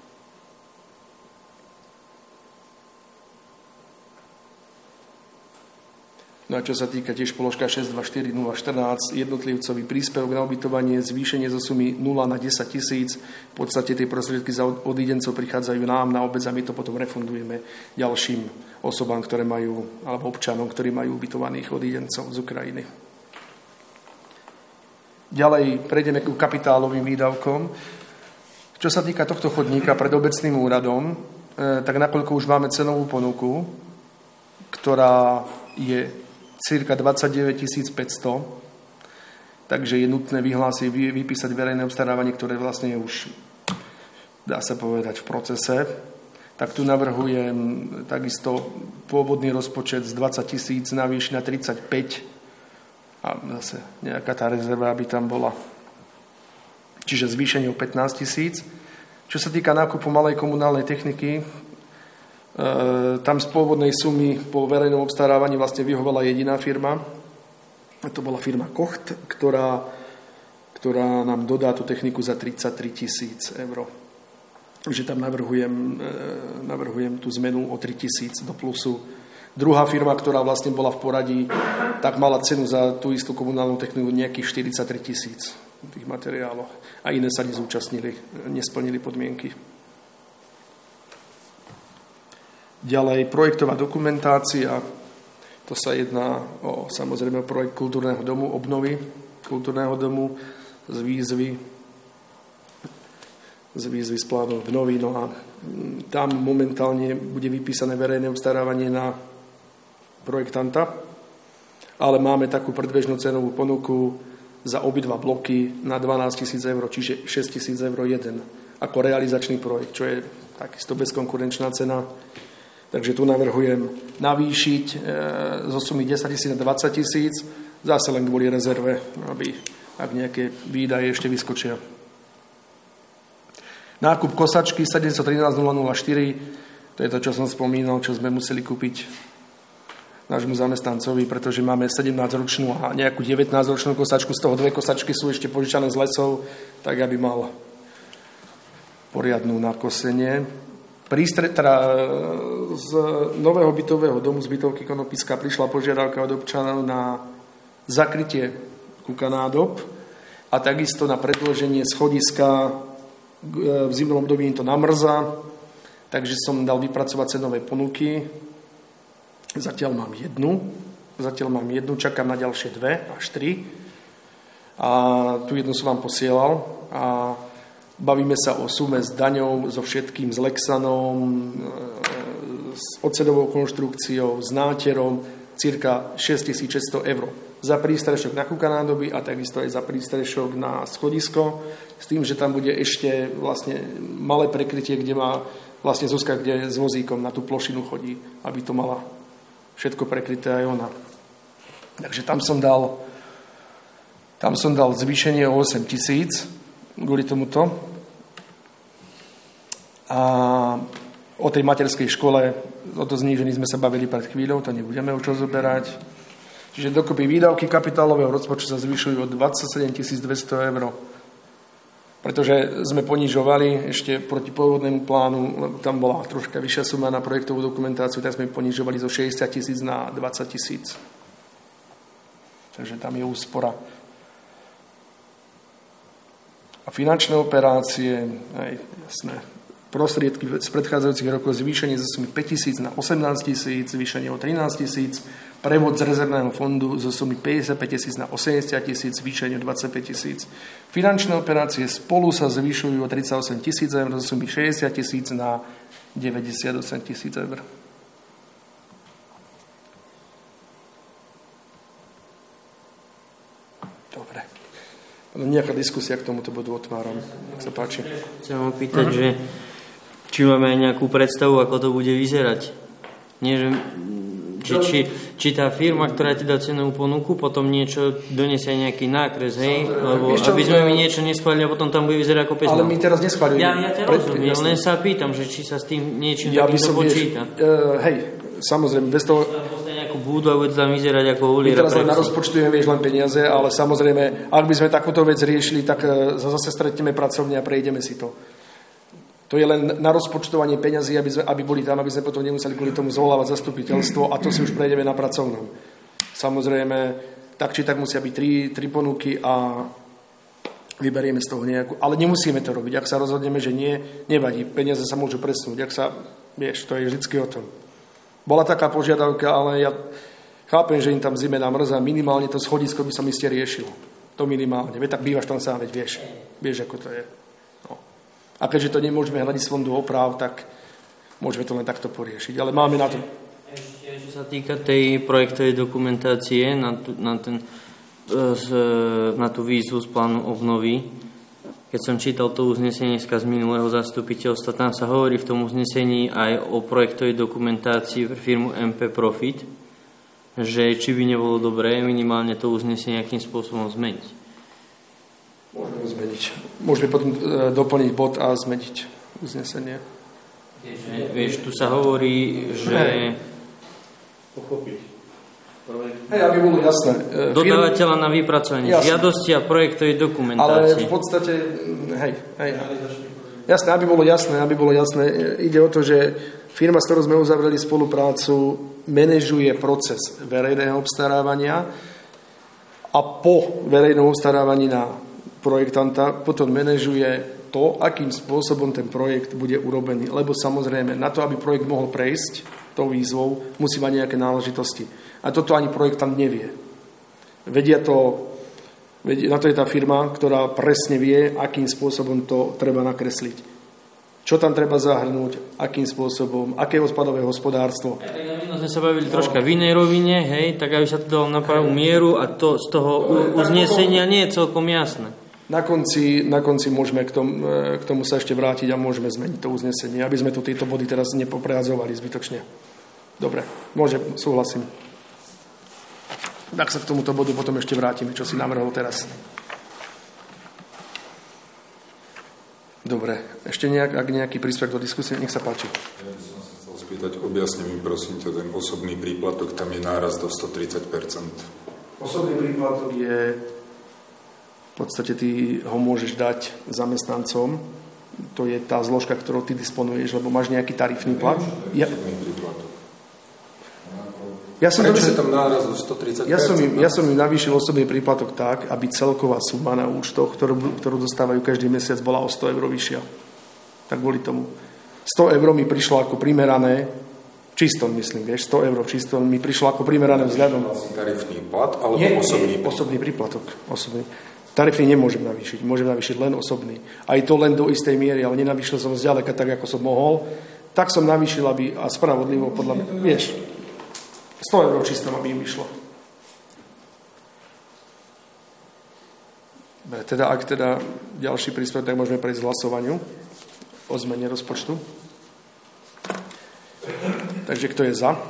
No a čo sa týka tiež položka 624014, jednotlivcový príspevok na ubytovanie, zvýšenie zo sumy 0 na 10 000, v podstate tie prostriedky za odídencov prichádzajú nám na obec a my to potom refundujeme ďalším osobám, ktoré majú, alebo občanom, ktorí majú ubytovaných odídencov z Ukrajiny. Ďalej prejdeme ku kapitálovým výdavkom. Čo sa týka tohto chodníka pred obecným úradom, tak nakoľko už máme cenovú ponuku, ktorá je cirka 29 500, takže je nutné vypísať verejné obstarávanie, ktoré vlastne je už, dá sa povedať, v procese. Tak tu navrhujem takisto pôvodný rozpočet z 20 000 navýšiť na 35 a zase nejaká tá rezerva, aby tam bola. Čiže zvýšenie o 15 000. Čo sa týka nákupu malej komunálnej techniky, tam z pôvodnej sumy po verejnom obstarávaní vlastne vyhovala jediná firma. To bola firma Kocht, ktorá nám dodá tú techniku za 33 000 eur. Takže tam navrhujem tú zmenu o 3 000 do plusu. Druhá firma, ktorá vlastne bola v poradí, tak mala cenu za tú istú komunálnu techniku nejakých 43 000 v tých materiáloch. A iné sa nezúčastnili, nesplnili podmienky. Ďalej projektová dokumentácia, to sa jedná samozrejme o projekt kultúrneho domu, obnovy kultúrneho domu z výzvy z plánu obnovy. No a tam momentálne bude vypísané verejné obstarávanie na projektanta, ale máme takú predbežnú cenovú ponuku za obidva bloky na 12 000 eur, čiže 6 000 eur jeden, ako realizačný projekt, čo je takisto bezkonkurenčná cena. Takže tu navrhujem navýšiť zo sumy 10 000 na 20 000, zase len kvôli rezerve, aby ak nejaké výdaje ešte vyskočia. Nákup kosačky 713 004, to je to, čo som spomínal, čo sme museli kúpiť nášmu zamestnancovi, pretože máme 17-ročnú a nejakú 19-ročnú kosačku, z toho 2 kosačky sú ešte požičané z lesov, tak aby mal poriadnu na kosenie. Z nového bytového domu z bytovky Konopiska prišla požiadavka od občanov na zakrytie kukanádob a takisto na predĺženie schodiska. V zimnom období im to namrzá, takže som dal vypracovať cenové ponuky. Zatiaľ mám jednu, čakám na ďalšie 2 až 3 a tu jednu som vám posielal a bavíme sa o sume s daňou, so všetkým, s Lexanom, s oceľovou konštrukciou, s náterom, cirka 6600 eur. Za prístrešok na kukanádoby a takisto aj za prístrešok na schodisko, s tým, že tam bude ešte vlastne malé prekrytie, kde má vlastne Zuzka, kde s vozíkom na tú plošinu chodí, aby to mala všetko prekryté aj ona. Takže tam som dal zvýšenie o 8 000 kvôli tomuto. A o tej materskej škole, o to znížení sme sa bavili pred chvíľou, to nebudeme už rozoberať. Čiže dokopy výdavky kapitálového rozpočtu sa zvyšujú o 27 200 eur. pretože sme ponižovali ešte proti pôvodnému plánu, tam bola troška vyššia suma na projektovú dokumentáciu, tak sme ponižovali zo 60 000 na 20 000. Takže tam je úspora. A finančné operácie, aj jasné, prostriedky z predchádzajúcich rokov, zvýšenie zo sumy 5 000 na 18 000, zvýšenie o 13 000, prevod z rezervného fondu zo sumy 55 000 na 80 000, zvýšenie o 25 000. Finančné operácie spolu sa zvyšujú o 38 000 eur zo sumy 60 000 na 98 000 eur. Dobre. Nejaká diskusia k tomuto bodu otváram. Nech sa páči. Chcem opýtať, že či máme aj nejakú predstavu, ako to bude vyzerať. Nie, že či tá firma, ktorá ti dá cenovú ponuku, potom niečo donesie nejaký nákres, hej? Lebo aby sme mi niečo neschválili a potom tam bude vyzerať ako pezno. Ale my teraz neschválili. Ja ťa rozumiem, len sa pýtam, že či sa s tým niečím takýmto počíta. Hej, samozrejme, bez toho... Nejakú budú a bude tam vyzerať ako uliera. My teraz len narozpočtujeme, vieš, len peniaze, ale samozrejme, ak by sme takúto vec riešili, tak zase stretneme pracovne a prejdeme si to. To je len na rozpočtovanie peňazí, aby boli tam, aby sme potom nemuseli kvôli tomu zvolávať zastupiteľstvo a to si už prejdeme na pracovnom. Samozrejme, tak či tak musia byť tri ponuky a vyberieme z toho nejakú. Ale nemusíme to robiť. Ak sa rozhodneme, že nie, nevadí. Peniaze sa môžu presunúť. Ak sa, vieš, to je vždycky o tom. Bola taká požiadavka, ale ja chápem, že im tam zime na mrza. Minimálne to schodisko by som iste riešil. To minimálne. Veď tak bývaš tam sám, veď vieš. Vieš, ako to je. A keďže to nemôžeme hľadiť z fondu oprav, tak môžeme to len takto poriešiť. Ale máme na to... Ešte, čo sa týka tej projektovej dokumentácie na tú výzvu z plánu obnovy, keď som čítal to uznesenie z minulého zastupiteľstva, tam sa hovorí v tom uznesení aj o projektovej dokumentácii pre firmu MP Profit, že či by nebolo dobré minimálne to uznesenie nejakým spôsobom zmeniť. Môžeme zmeniť. Môžeme potom doplniť bod a zmeniť uznesenie. Vieš, tu sa hovorí, že... Pochopiť. Hej, aby bolo jasné. Dodávateľa na vypracovanie žiadosti a projektovej dokumentácie. Ale v podstate, hej. Jasné, aby bolo jasné. Ide o to, že firma, s ktorou sme uzavreli spoluprácu, manažuje proces verejného obstarávania a po verejnom obstarávaní na projektanta potom manažuje to, akým spôsobom ten projekt bude urobený. Lebo samozrejme, na to, aby projekt mohol prejsť tou výzvou, musí mať nejaké náležitosti. A toto ani projektant nevie. Na to je tá firma, ktorá presne vie, akým spôsobom to treba nakresliť. Čo tam treba zahrnúť, akým spôsobom, aké odpadové hospodárstvo. Sme sa bavili troška v inej rovine, hej, tak aby sa to dalo na pravú mieru a to z toho uznesenia nie je celkom jasné. Na konci môžeme k tomu sa ešte vrátiť a môžeme zmeniť to uznesenie, aby sme tu tieto body teraz nepoprehádzovali zbytočne. Dobre, súhlasím. Tak sa k tomuto bodu potom ešte vrátime, čo si navrhol teraz. Dobre, ešte nejaký príspevok do diskusie, nech sa páči. Ja by som sa chcel spýtať, objasni mi prosím ťa, ten osobný príplatok, tam je náraz do 130%. Osobný príplatok je... V podstate ty ho môžeš dať zamestnancom. To je tá zložka, ktorou ty disponuješ, lebo máš nejaký tarifný plat. Prečo je tam náraz do 130%? Ja som im navýšil osobný príplatok tak, aby celková suma na účtoch, ktorú dostávajú každý mesiac, bola o 100 eur vyššia. Tak kvôli tomu. 100 eur mi prišlo ako primerané, čistom myslím, vieš, 100 eur čistom mi prišlo ako primerané vzhľadom. Tarifný plat alebo osobný príplatok. Tarifný nemôžem navýšiť, môžem navýšiť len osobný. Aj to len do istej miery, ale nenavýšil som zďaleka tak, ako som mohol. Tak som navýšil, aby a spravodlivo podľa mňa, vieš, 100 eur čistom, aby im vyšlo. Teda, ak teda ďalší príspevok, tak môžeme prejsť k hlasovaniu o zmene rozpočtu. Takže kto je za?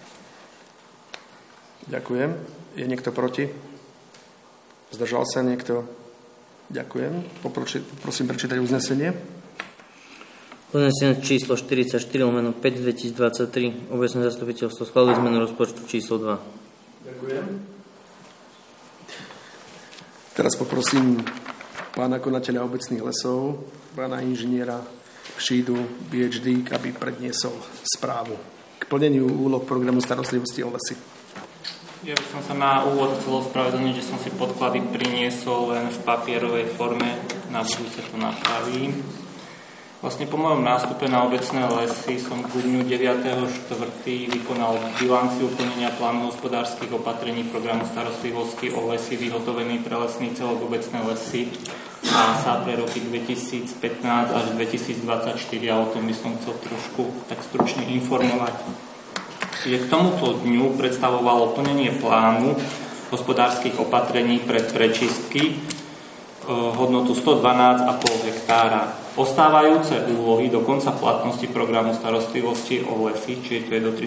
Ďakujem. Je niekto proti? Zdržal sa niekto? Ďakujem. Prosím prečítať uznesenie. Uznesenie číslo 44/5/2023. Obecné zastupiteľstvo schválili zmenu rozpočtu číslo 2. Ďakujem. Teraz poprosím pána konateľa obecných lesov, pána inžiniera Šídu, PhD, aby predniesol správu k plneniu úloh programu starostlivosti o lesy. Ja by som sa na úvod chcel ospravedlniť, že som si podklady priniesol len v papierovej forme, na budúce to napravím. Vlastne po mojom nástupe na obecné lesy som k dňu 9.4. vykonal bilanciu plnenia plánu hospodárskych opatrení programu starostlivosti o lesy vyhotovený pre lesný celok obecné lesy a pre roky 2015 až 2024 a o tom by som chcel trošku tak stručne informovať. Čiže k tomuto dňu predstavovalo plnenie plánu hospodárskych opatrení pre prečistky hodnotu 112,5 hektára. Ostávajúce úlohy do konca platnosti programu starostlivosti o lesy, čiže to je do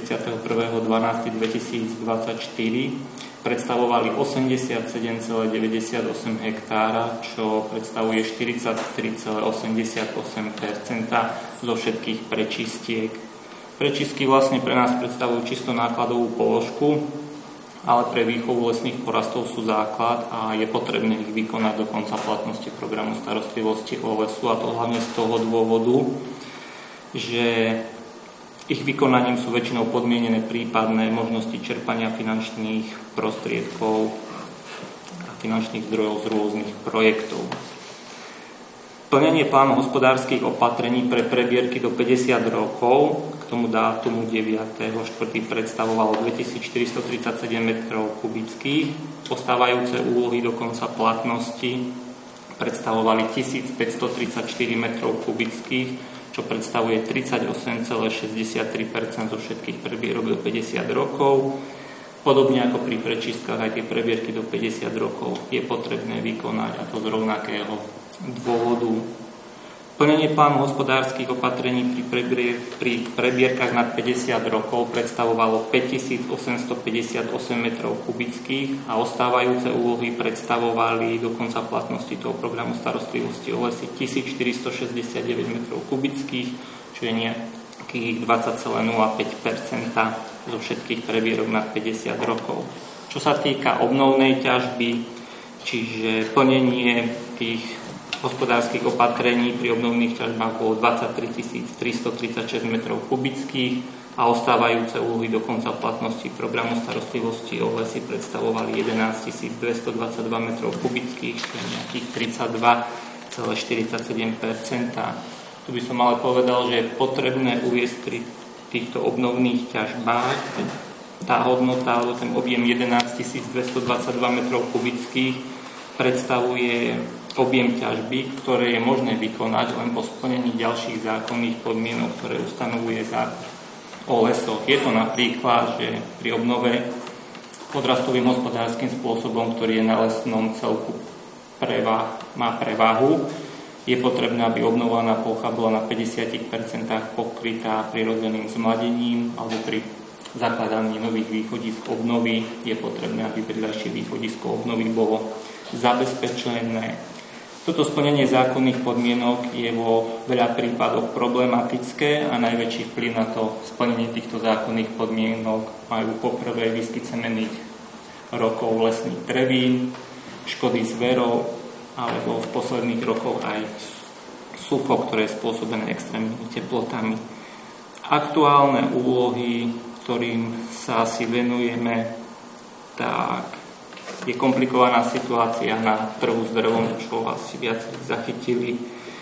31.12.2024, predstavovali 87,98 hektára, čo predstavuje 43,88% zo všetkých prečistiek. Prečistky vlastne pre nás predstavujú čisto nákladovú položku, ale pre výchovu lesných porastov sú základ a je potrebné ich vykonať do konca platnosti programu starostlivosti o lesu, a to hlavne z toho dôvodu, že ich vykonaním sú väčšinou podmienené prípadné možnosti čerpania finančných prostriedkov a finančných zdrojov z rôznych projektov. Plnenie plánu hospodárskych opatrení pre prebierky do 50 rokov k tomu dátumu 9.4. predstavovalo 2437 m3. Ostávajúce úlohy do konca platnosti predstavovali 1534 m3, čo predstavuje 38,63% zo všetkých prebierok do 50 rokov. Podobne ako pri prečistkách, aj tie prebierky do 50 rokov je potrebné vykonať, a to z rovnakého dôvodu. Plnenie plánu hospodárskych opatrení pri prebierkach nad 50 rokov predstavovalo 5858 m3 a ostávajúce úlohy predstavovali do konca platnosti toho programu starostlivosti o lesy 1469 m3, čo je nejakých 20,05% zo všetkých prebierok nad 50 rokov. Čo sa týka obnovnej ťažby, čiže plnenie tých hospodárskych opatrení pri obnovných ťažbách bolo 23 336 m3 a ostávajúce úlohy do konca platnosti programu starostlivosti o lesy predstavovali 11 222 m3, čo je nejakých 32,47%. Tu by som ale povedal, že je potrebné uviesť pri týchto obnovných ťažbách tá hodnota, alebo ten objem 11 222 m3 predstavuje objem ťažby, ktoré je možné vykonať len po splnení ďalších zákonných podmienok, ktoré ustanovuje zákon o lesoch. Je to napríklad, že pri obnove podrastovým hospodárskym spôsobom, ktorý je na lesnom celku má prevahu, je potrebné, aby obnovovaná plocha bola na 50% pokrytá prirodzeným zmladením, alebo pri zakladaní nových východisk obnovy je potrebné, aby vedľajšie východisko obnovy bolo zabezpečené. Toto splnenie zákonných podmienok je vo veľa prípadoch problematické a najväčší vplyv na to splnenie týchto zákonných podmienok majú poprvé výskyt semenných rokov lesných drevín, škody zverov alebo v posledných rokoch aj sucho, ktoré je spôsobené extrémnymi teplotami. Aktuálne úlohy, ktorým sa asi venujeme, tak je komplikovaná situácia na trhu s drevom, čo asi viac zachytili.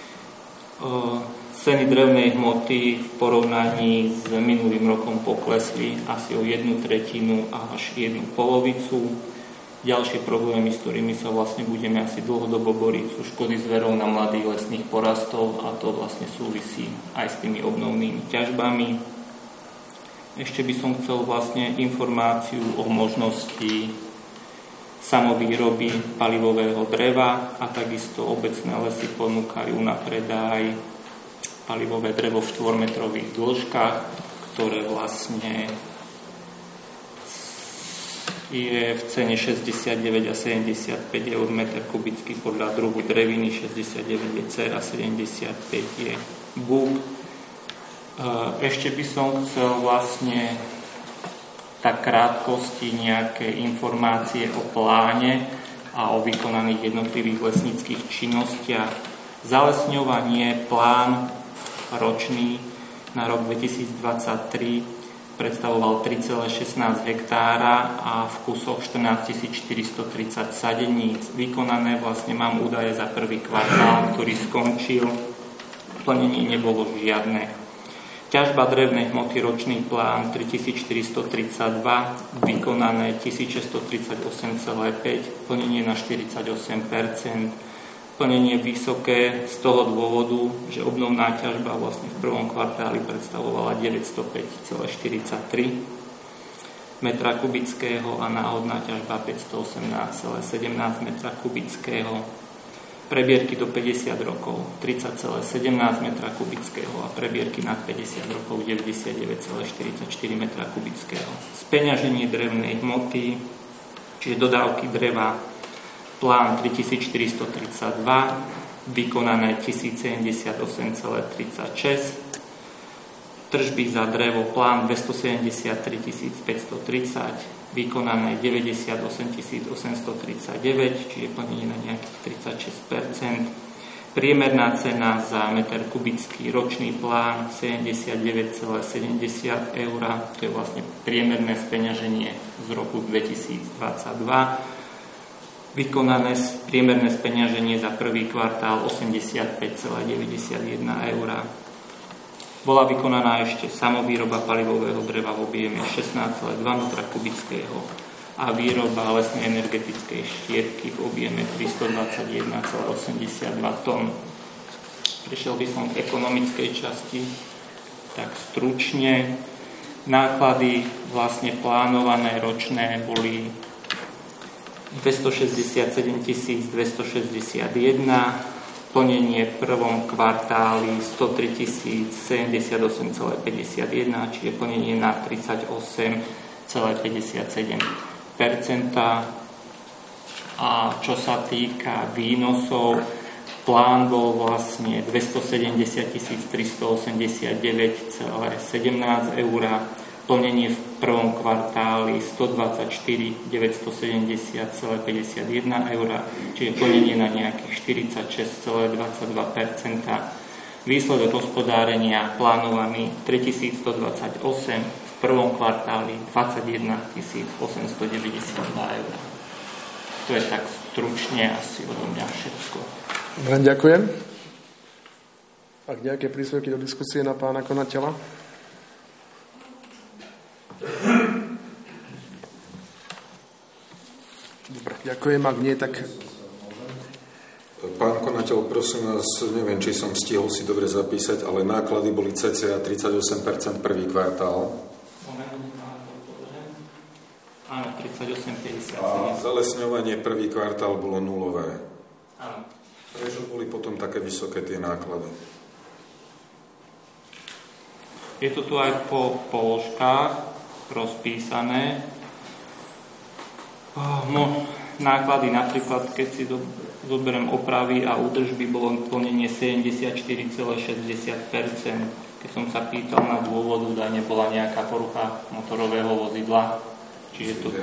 Ceny drevnej hmoty v porovnaní s minulým rokom poklesli asi o 1/3 až 1/2. Ďalšie problémy, s ktorými sa vlastne budeme asi dlhodobo boriť, sú škody zverov na mladých lesných porastov, a to vlastne súvisí aj s tými obnovnými ťažbami. Ešte by som chcel vlastne informáciu o možnosti samovýroby palivového dreva, a takisto obecné lesy ponúkajú na predaj palivové drevo v 4-metrových dĺžkach, ktoré vlastne je v cene 69 a 75 eur meter kubický podľa druhu dreviny, 69 je cer a 75 je buk. Ešte by som chcel vlastne tak krátkosti nejaké informácie o pláne a o vykonaných jednotlivých lesníckych činnostiach. Zalesňovanie, plán ročný na rok 2023 predstavoval 3,16 hektára a v kusoch 14 430 sadeníc. Vykonané vlastne mám údaje za prvý kvartál, ktorý skončil. Plnenie nebolo žiadne. Ťažba drevnej hmoty, ročný plán 3432, vykonané 1638,5, plnenie na 48%. Plnenie vysoké z toho dôvodu, že obnovná ťažba vlastne v prvom kvartáli predstavovala 905,43 metra kubického a náhodná ťažba 518,17 metra kubického. Prebierky do 50 rokov 30,17 metra kubického a prebierky nad 50 rokov 99,44 metra kubického. Speňaženie drevnej hmoty, čiže dodávky dreva, plán 3432, vykonané 1078,36, tržby za drevo, plán 273 530, vykonané 98 839, čiže plnenie na nejakých 36%. Priemerná cena za meter kubický, ročný plán 79,70 eur, to je vlastne priemerné speňaženie z roku 2022. Vykonané priemerné speňaženie za prvý kvartál 85,91 eur. Bola vykonaná ešte samovýroba palivového dreva v objeme 16,2 metra kubického a výroba lesnej energetickej štiepky v objeme 321,82 tón. Prišiel by som k ekonomickej časti, tak stručne. Náklady vlastne plánované ročné boli 267 261, plnenie v prvom kvartáli 103 078,51, čiže plnenie na 38,57%. A čo sa týka výnosov, plán bol vlastne 270 389,17 eur, plnenie v prvom kvartáli 124 970,51 eur, čiže plnenie na nejakých 46,22%. Výsledok hospodárenia plánovaný 3128, v prvom kvartáli 21 892 eur. To je tak stručne asi odo mňa všetko. Len ďakujem. Ak nejaké príspevky do diskusie na pána konateľa? Dobre, ďakujem. Ak nie, tak... Pán konateľ, prosím vás, neviem, či som stihol si dobre zapísať, ale náklady boli cca 38% prvý kvartál. Áno, 38,57. A zalesňovanie prvý kvartál bolo nulové. Áno. Prečo boli potom také vysoké tie náklady? Je to tu aj po položkách rozpísané. Náklady napríklad, keď si zoberiem opravy a údržby, bolo plnenie 74,60%. Keď som sa pýtal na dôvod, údajne bola nejaká porucha motorového vozidla. Čiže to...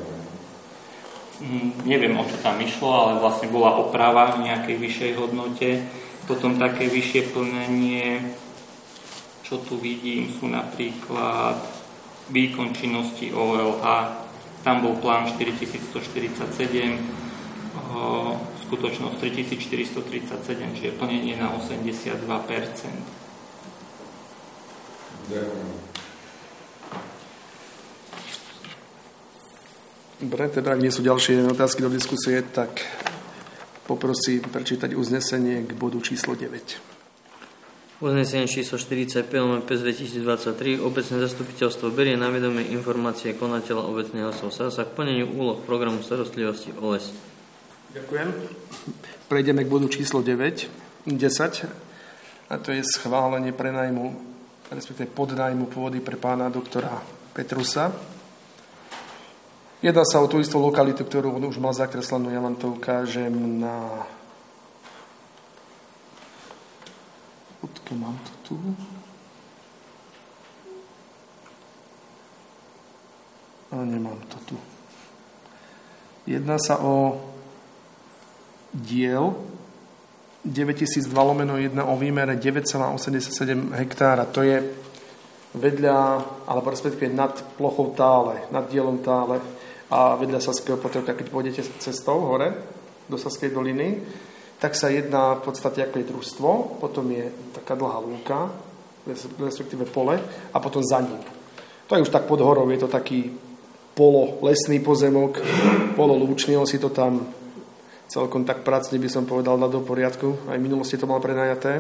Neviem, o čo tam išlo, ale vlastne bola oprava v nejakej vyššej hodnote. Potom také vyššie plnenie, čo tu vidím, sú napríklad výkon činnosti OLH, tam bol plán 4147, skutočnosť 3437, čiže plnenie na 82%. Ďakujem. Dobre, teda ak nie sú ďalšie otázky do diskusie, tak poprosím prečítať uznesenie k bodu číslo 9. Uznesenie číslo 45 2023. Obecné zastupiteľstvo berie na vedomie informácie konateľa obecného lesov SASA k plneniu úloh programu starostlivosti o les. Ďakujem. Prejdeme k bodu číslo 10. A to je schválenie prenajmu, respektíve podnajmu pôdy pre pána doktora Petrusa. Jedná sa o tú istú lokalitu, ktorú on už mal zakreslenú. Ja vám to ukážem na... Mám to tu. Ale nemám to tu. Jedná sa o diel 9002/1 o výmere 9,87 hektára. To je vedľa, alebo respektíve nad plochou Tále, nad dielom Tále a vedľa Saského potoka. Keď pôjdete cestou hore do Saskej doliny, tak sa jedná v podstate ako je družstvo, potom je taká dlhá lúka, respektíve pole a potom za ním. To je už tak pod horou, je to taký pololesný pozemok, pololúčný, on si to tam celkom tak pracne by som povedal na do poriadku. Aj v minulosti to mal prenajaté.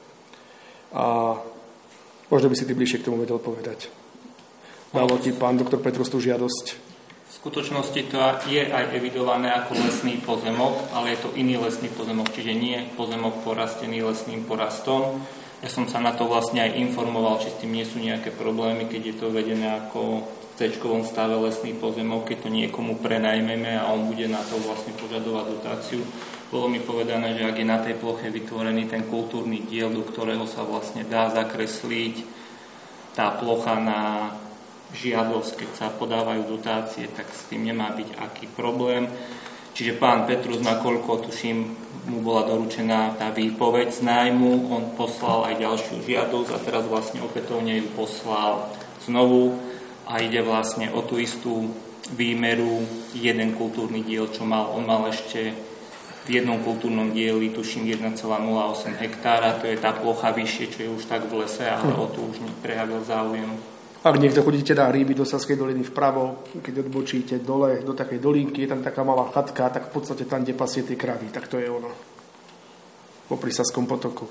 A možno by si ty bližšie k tomu vedel povedať. Dalo ti pán doktor Petrus tú žiadosť. V skutočnosti to je aj evidované ako lesný pozemok, ale je to iný lesný pozemok, čiže nie pozemok porastený lesným porastom. Ja som sa na to vlastne aj informoval, či s tým nie sú nejaké problémy, keď je to vedené ako v C-čkovom stave lesný pozemok, keď to niekomu prenajmeme a on bude na to vlastne požadovať dotáciu. Bolo mi povedané, že ak je na tej ploche vytvorený ten kultúrny diel, do ktorého sa vlastne dá zakresliť tá plocha na žiadosť, keď sa podávajú dotácie, tak s tým nemá byť aký problém. Čiže pán Petrus, nakoľko tuším, mu bola doručená tá výpoveď z nájmu, on poslal aj ďalšiu žiadosť a teraz vlastne opätovne ju poslal znovu a ide vlastne o tú istú výmeru, jeden kultúrny diel, čo mal. On mal ešte v jednom kultúrnom dieli, tuším, 1,08 hektára, to je tá plocha vyššie, čo je už tak v lese, ale o to už neprejavil záujem. Ak niekto chodíte na hríby do Saskej doliny vpravo, keď odbočíte dole do takej dolinky, je tam taká malá chatka, tak v podstate tam, kde pasie tie kravy, tak to je ono. Popri Saskom potoku.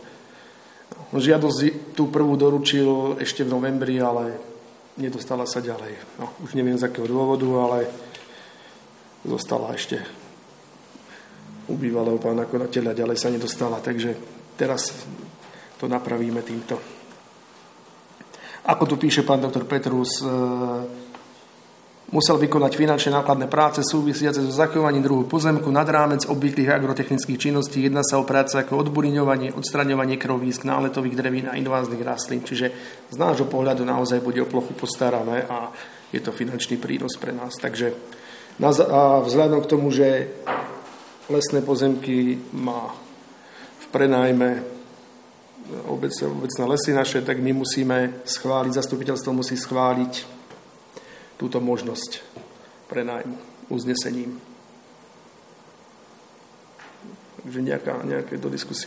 Žiadosť tú prvú doručil ešte v novembri, ale nedostala sa ďalej. No, už neviem z akého dôvodu, ale zostala ešte u bývalého pána konateľa, ďalej sa nedostala, takže teraz to napravíme týmto. Ako tu píše pán doktor Petrus, musel vykonať finančne nákladné práce súvisiace so zachovaním druhu pozemku nad rámec obvyklých agrotechnických činností. Jedná sa o práce ako odburiňovanie, odstraňovanie krovísk, náletových drevín a inváznych rastlín. Čiže z nášho pohľadu naozaj bude o plochu postarané a je to finančný prínos pre nás. Takže vzhľadom k tomu, že lesné pozemky má v prenájme obecné lesy naše, tak my musíme schváliť, zastupiteľstvo musí schváliť túto možnosť prenájmu uznesením. Takže nejaké do diskusie.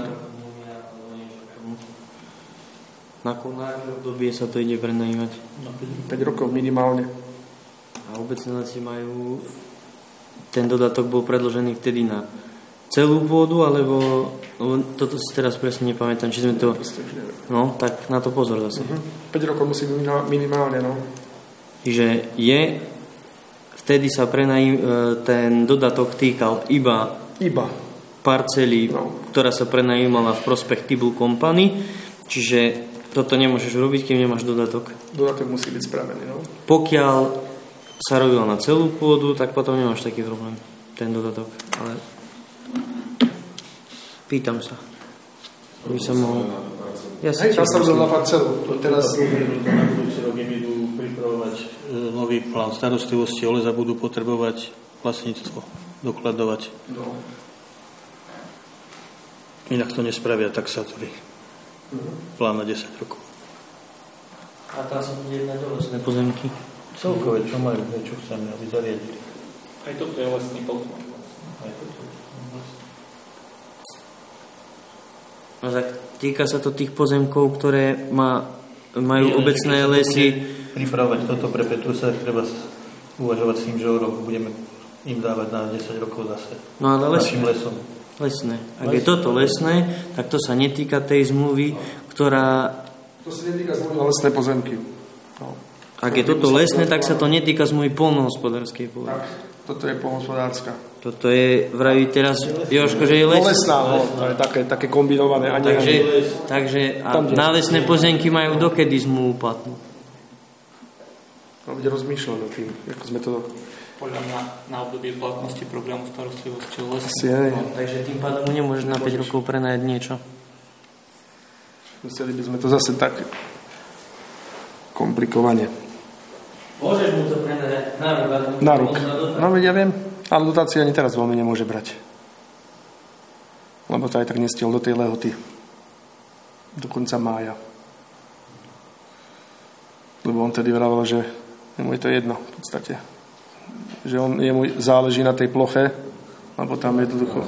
Na koľko obdobie sa to ide prenajímať? 5 rokov minimálne. A obecné lesy majú... Ten dodatok bol predložený vtedy na celú pôdu, alebo toto si teraz presne nepamätám, či sme to... No, tak na to pozor zase. 5 rokov musí byť minimálne, no. Čiže vtedy sa ten dodatok týkal iba parcely, ktorá sa prenajímala v prospech Tibble Company, čiže toto nemôžeš robiť, kým nemáš dodatok. Dodatok musí byť spravený, no. Pokiaľ sa robilo na celú pôdu, tak potom nemáš taký problém, ten dodatok. Ale pýtam sa. By som mohol... Ja sa rozhodol na parcelu. Teraz... Na budúci rok budú pripravovať nový plán starostlivosti o les a budú potrebovať vlastníctvo dokladovať. No. Inak to nespravia taxátory. Plán na 10 rokov. A tam sa bude jednať o lesné pozemky. Celkové, čo majú, čo chceme, aby zariadili. Aj toto je lesný pozemok. No tak týka sa to tých pozemkov, ktoré majú obecné lesy. Pripravovať toto pre Petrusa, treba uvažovať s tým, že o rok budeme im dávať na 10 rokov zase. No ale našim lesom. Lesné. Ak je toto lesné, tak to sa netýka tej zmluvy, ktorá... To sa netýka zmluvy na lesné pozemky. No. Ak je toto lesné, tak sa to netýka zmluvy poľnohospodárskej pôdy. Tak, toto je poľnohospodárska. Toto je, vraví teraz Jožko, že je lesná. Lesná, no, to je také kombinované. Takže na lesné pozemky majú dokedy zmluvu platnú? No, bude rozmýšľať o tým, ako sme to... Podľa mňa na obdobie platnosti programu starostlivosti o lesy. Takže tým pádom nemôžeš na 5 rokov prenajať niečo. Museli by sme to zase tak komplikovane. Môžeš mu to prenajať na ruk. No veď ja viem, ale dotáciu ani teraz veľmi nemôže brať. Lebo to aj tak nestiel do tej lehoty. Do konca mája. Lebo on tedy vravel, že mu je to jedno v podstate. Že jemu záleží na tej ploche, lebo tam jednoducho...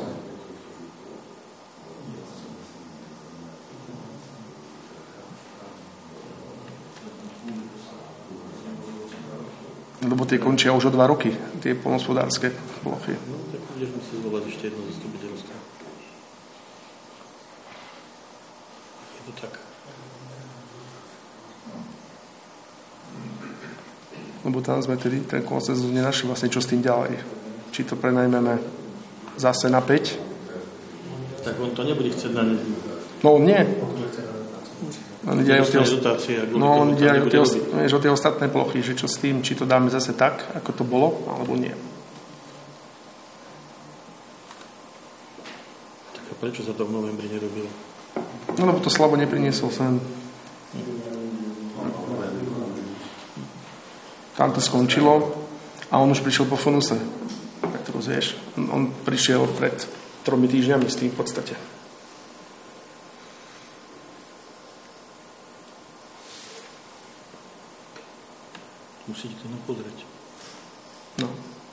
Lebo tie končia už o 2 roky, tie poľnohospodárske plochy. No, tak budeš musieť zvolať ešte jedno zastupiteľstvo. Je to tak. Lebo tam sme tedy ten konsenzus nenašli vlastne, čo s tým ďalej. Či to prenajmeme zase na 5. Tak on to nebude chcieť na ne. No nie. On ide aj o tie ostatné plochy, že čo s tým, či to dáme zase tak, ako to bolo, alebo nie. Tak a prečo sa to v novembri nerobilo? No lebo to Slavo nepriniesol sem. Tam to skončilo a on už prišiel po funuse. Tak to rozvieš. On prišiel pred 3 týždňami s tým v podstate. Musíte to pozrieť. No.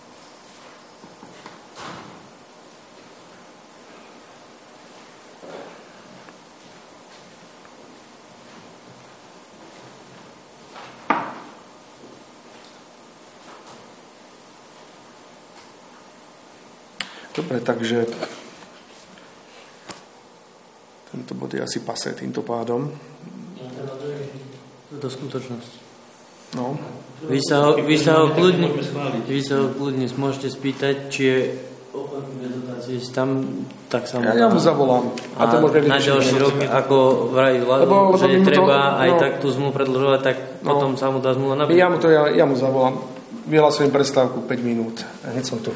Dobre, takže tento bod je asi pasé týmto pádom. To skutočnosť. No. Vy sa ho kľudne môžete spýtať, či je ochotný dotácie tam, tak sa ja mu zavolám. A to na ďalší rok, ako vraví vládu, že treba aj tak tú zmluvu predĺžovať, tak potom sa mu dá zmluva nabiť. Ja mu zavolám. Vyhlasujem prestávku 5 minút. A hneď som tu.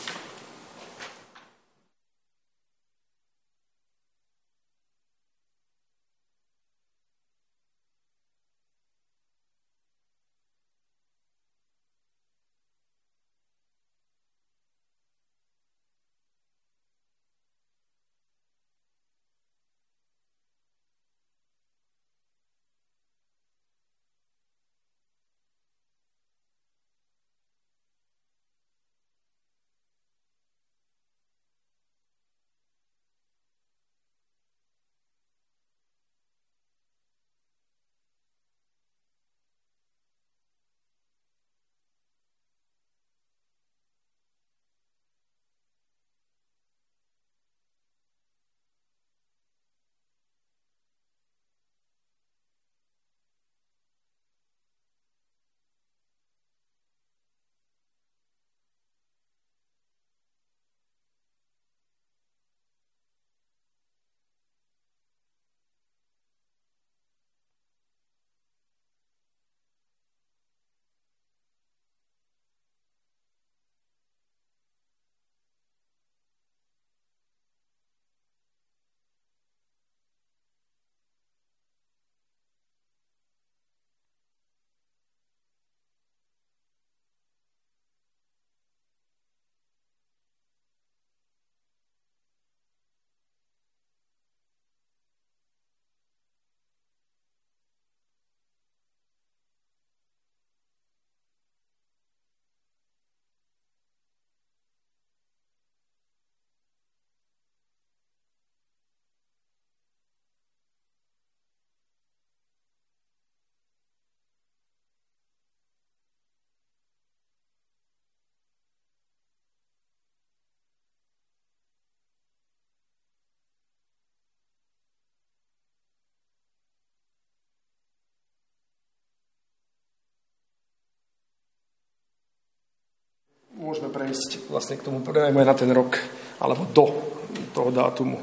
Môžeme prejsť vlastne k tomu prenajmu aj na ten rok, alebo do toho dátumu.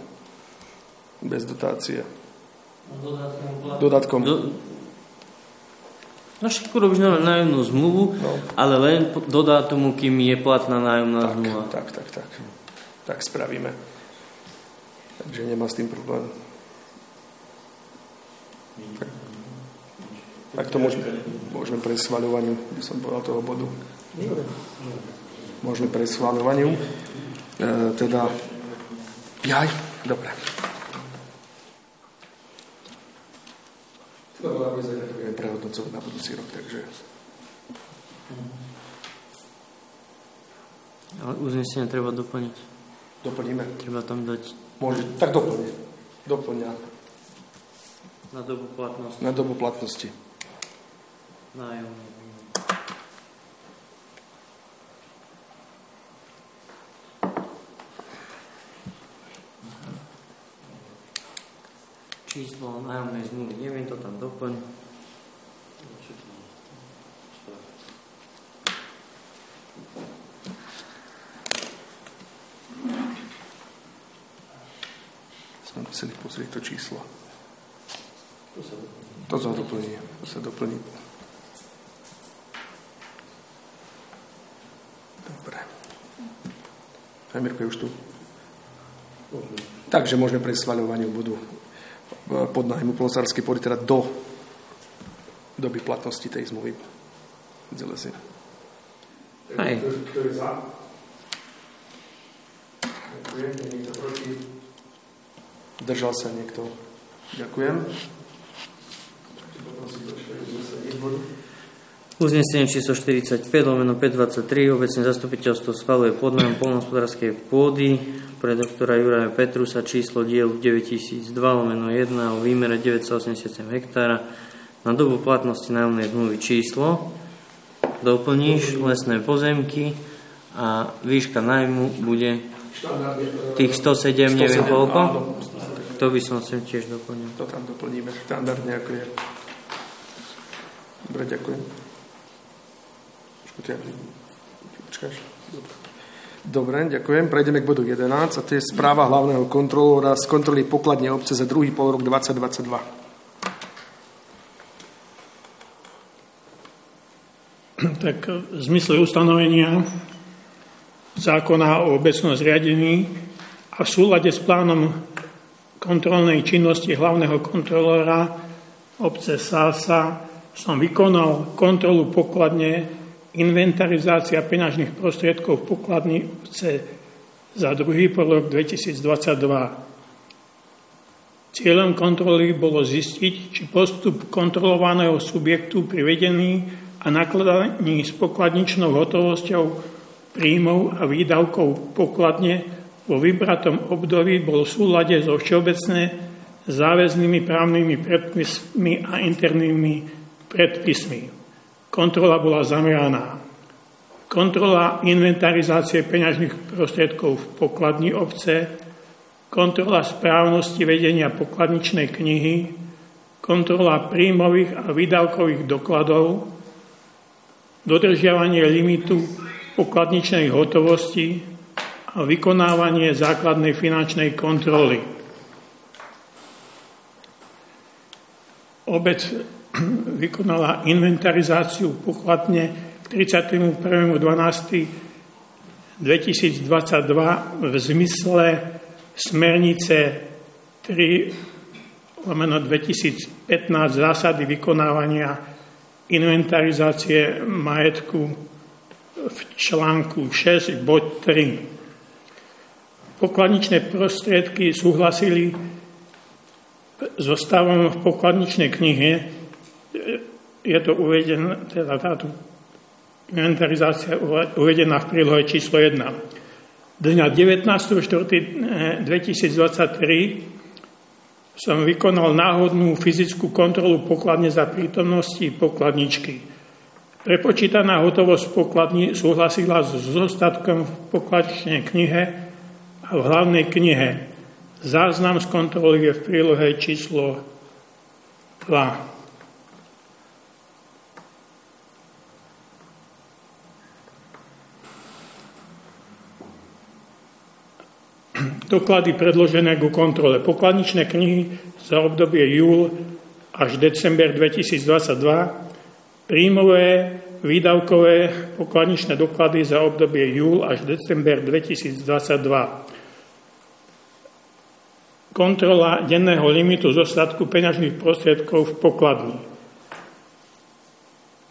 Bez dotácie. Dodatkom. No všetko robíš na nájomnú zmluvu, ale len do dátumu, kým je platná nájomná zmluva. Tak spravíme. Takže nemá s tým problém. Tak to môžeme prejsť schvaľovaniu, by som povedal toho bodu. Môžeme prejsť schvaľovaniu. Dobre. To bola vec, že to budeme prehodnocovať na budúci rok, takže... Ale uznesenie treba doplniť. Doplníme. Treba tam dať... Môže, tak doplňa. Doplňa. Na dobu platnosti. Na dobu platnosti. Nájomné. Číslo nájomnej zmluvy, neviem, to tam doplň. Sme museli pozrieť to číslo. To sa doplní. To sa doplní. Dobre. Aj Mirko je už tu. Takže môžeme prejsť schvaľovaniu bodu podnájmu polnohospodársky pôdy, teda do doby platnosti tej zmluvy. ZLS. Hej. Kto je za? Ďakujem. Je niekto proti? Držal sa niekto? Ďakujem. Uznesenie číslo 45/523 obecné zastupiteľstvo schvaľuje podnájom poľnohospodárskej pôdy pre doktora Juraja Petrusa číslo dielu 9002/1 o výmere 987 hektára na dobu platnosti nájomnej zmluvy číslo. Doplníš lesné pozemky a výška nájmu bude tých 107, neviem koľko. To by som sem tiež doplnil. To tam doplníme štandardne, ako je. Dobre, ďakujem. Počkáš? Dobre, ďakujem. Prejdeme k bodu 11 a to je správa hlavného kontrolóra z kontroly pokladne obce za druhý polrok 2022. Tak v zmysle ustanovenia zákona o obecnom zriadení a v súlade s plánom kontrolnej činnosti hlavného kontrolóra obce Sása som vykonal kontrolu pokladne inventarizácia peňažných prostriedkov v pokladni obce za druhý polrok 2022. Cieľom kontroly bolo zistiť, či postup kontrolovaného subjektu pri vedení a nakladaní s pokladničnou hotovosťou príjmov a výdavkov pokladne vo vybratom období bol v súlade so všeobecne záväznými právnymi predpismi a internými predpismi. Kontrola bola zameraná. Kontrola inventarizácie peňažných prostriedkov v pokladni obce, kontrola správnosti vedenia pokladničnej knihy, kontrola príjmových a výdavkových dokladov, dodržiavanie limitu pokladničnej hotovosti a vykonávanie základnej finančnej kontroly. Obec vykonala inventarizáciu pokladne k 31.12.2022 v zmysle smernice 3/2015 zásady vykonávania inventarizácie majetku v článku 6 bod 3. Pokladničné prostriedky súhlasili so stavom v pokladničnej knihe. Je to uvedené, teda táto inventarizácia uvedená v prílohe číslo 1. Dňa 19.4.2023 som vykonal náhodnú fyzickú kontrolu pokladne za prítomnosti pokladničky. Prepočítaná hotovosť pokladni súhlasila s zostatkom v pokladničnej knihe a v hlavnej knihe. Záznam z kontroly je v prílohe číslo 2. Doklady predložené ku kontrole. Pokladničné knihy za obdobie júl až december 2022, príjmové, výdavkové pokladničné doklady za obdobie júl až december 2022. Kontrola denného limitu zostatku peňažných prostriedkov v pokladni.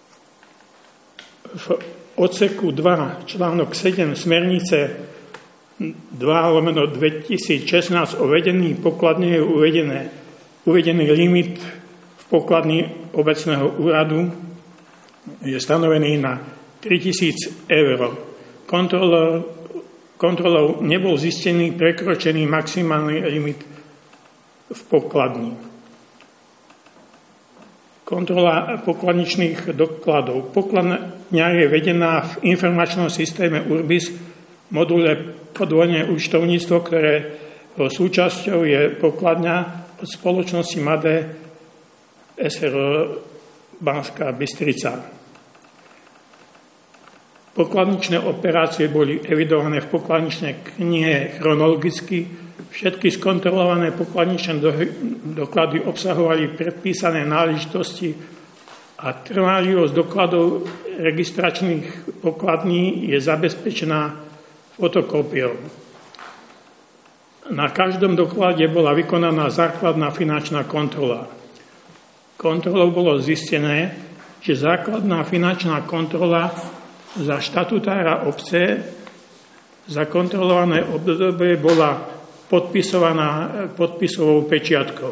V odseku 2 článok 7 smernice 2/2016 o vedení pokladne je uvedený limit v pokladni obecného úradu je stanovený na 3 000 eur. Kontrolou nebol zistený prekročený maximálny limit v pokladni. Kontrola pokladničných dokladov. Pokladňa je vedená v informačnom systéme Urbis, module podvojné účtovníctvo, ktoré súčasťou je pokladňa od spoločnosti MADE SRO Banská Bystrica. Pokladničné operácie boli evidované v pokladničnej knihe chronologicky. Všetky skontrolované pokladničné doklady obsahovali predpísané náležitosti a trvanlivosť dokladov registračných pokladní je zabezpečená fotokópiou. Na každom doklade bola vykonaná základná finančná kontrola. Kontrolou bolo zistené, že základná finančná kontrola za štatutára obce za kontrolované obdobie bola podpisovaná podpisovou pečiatkou.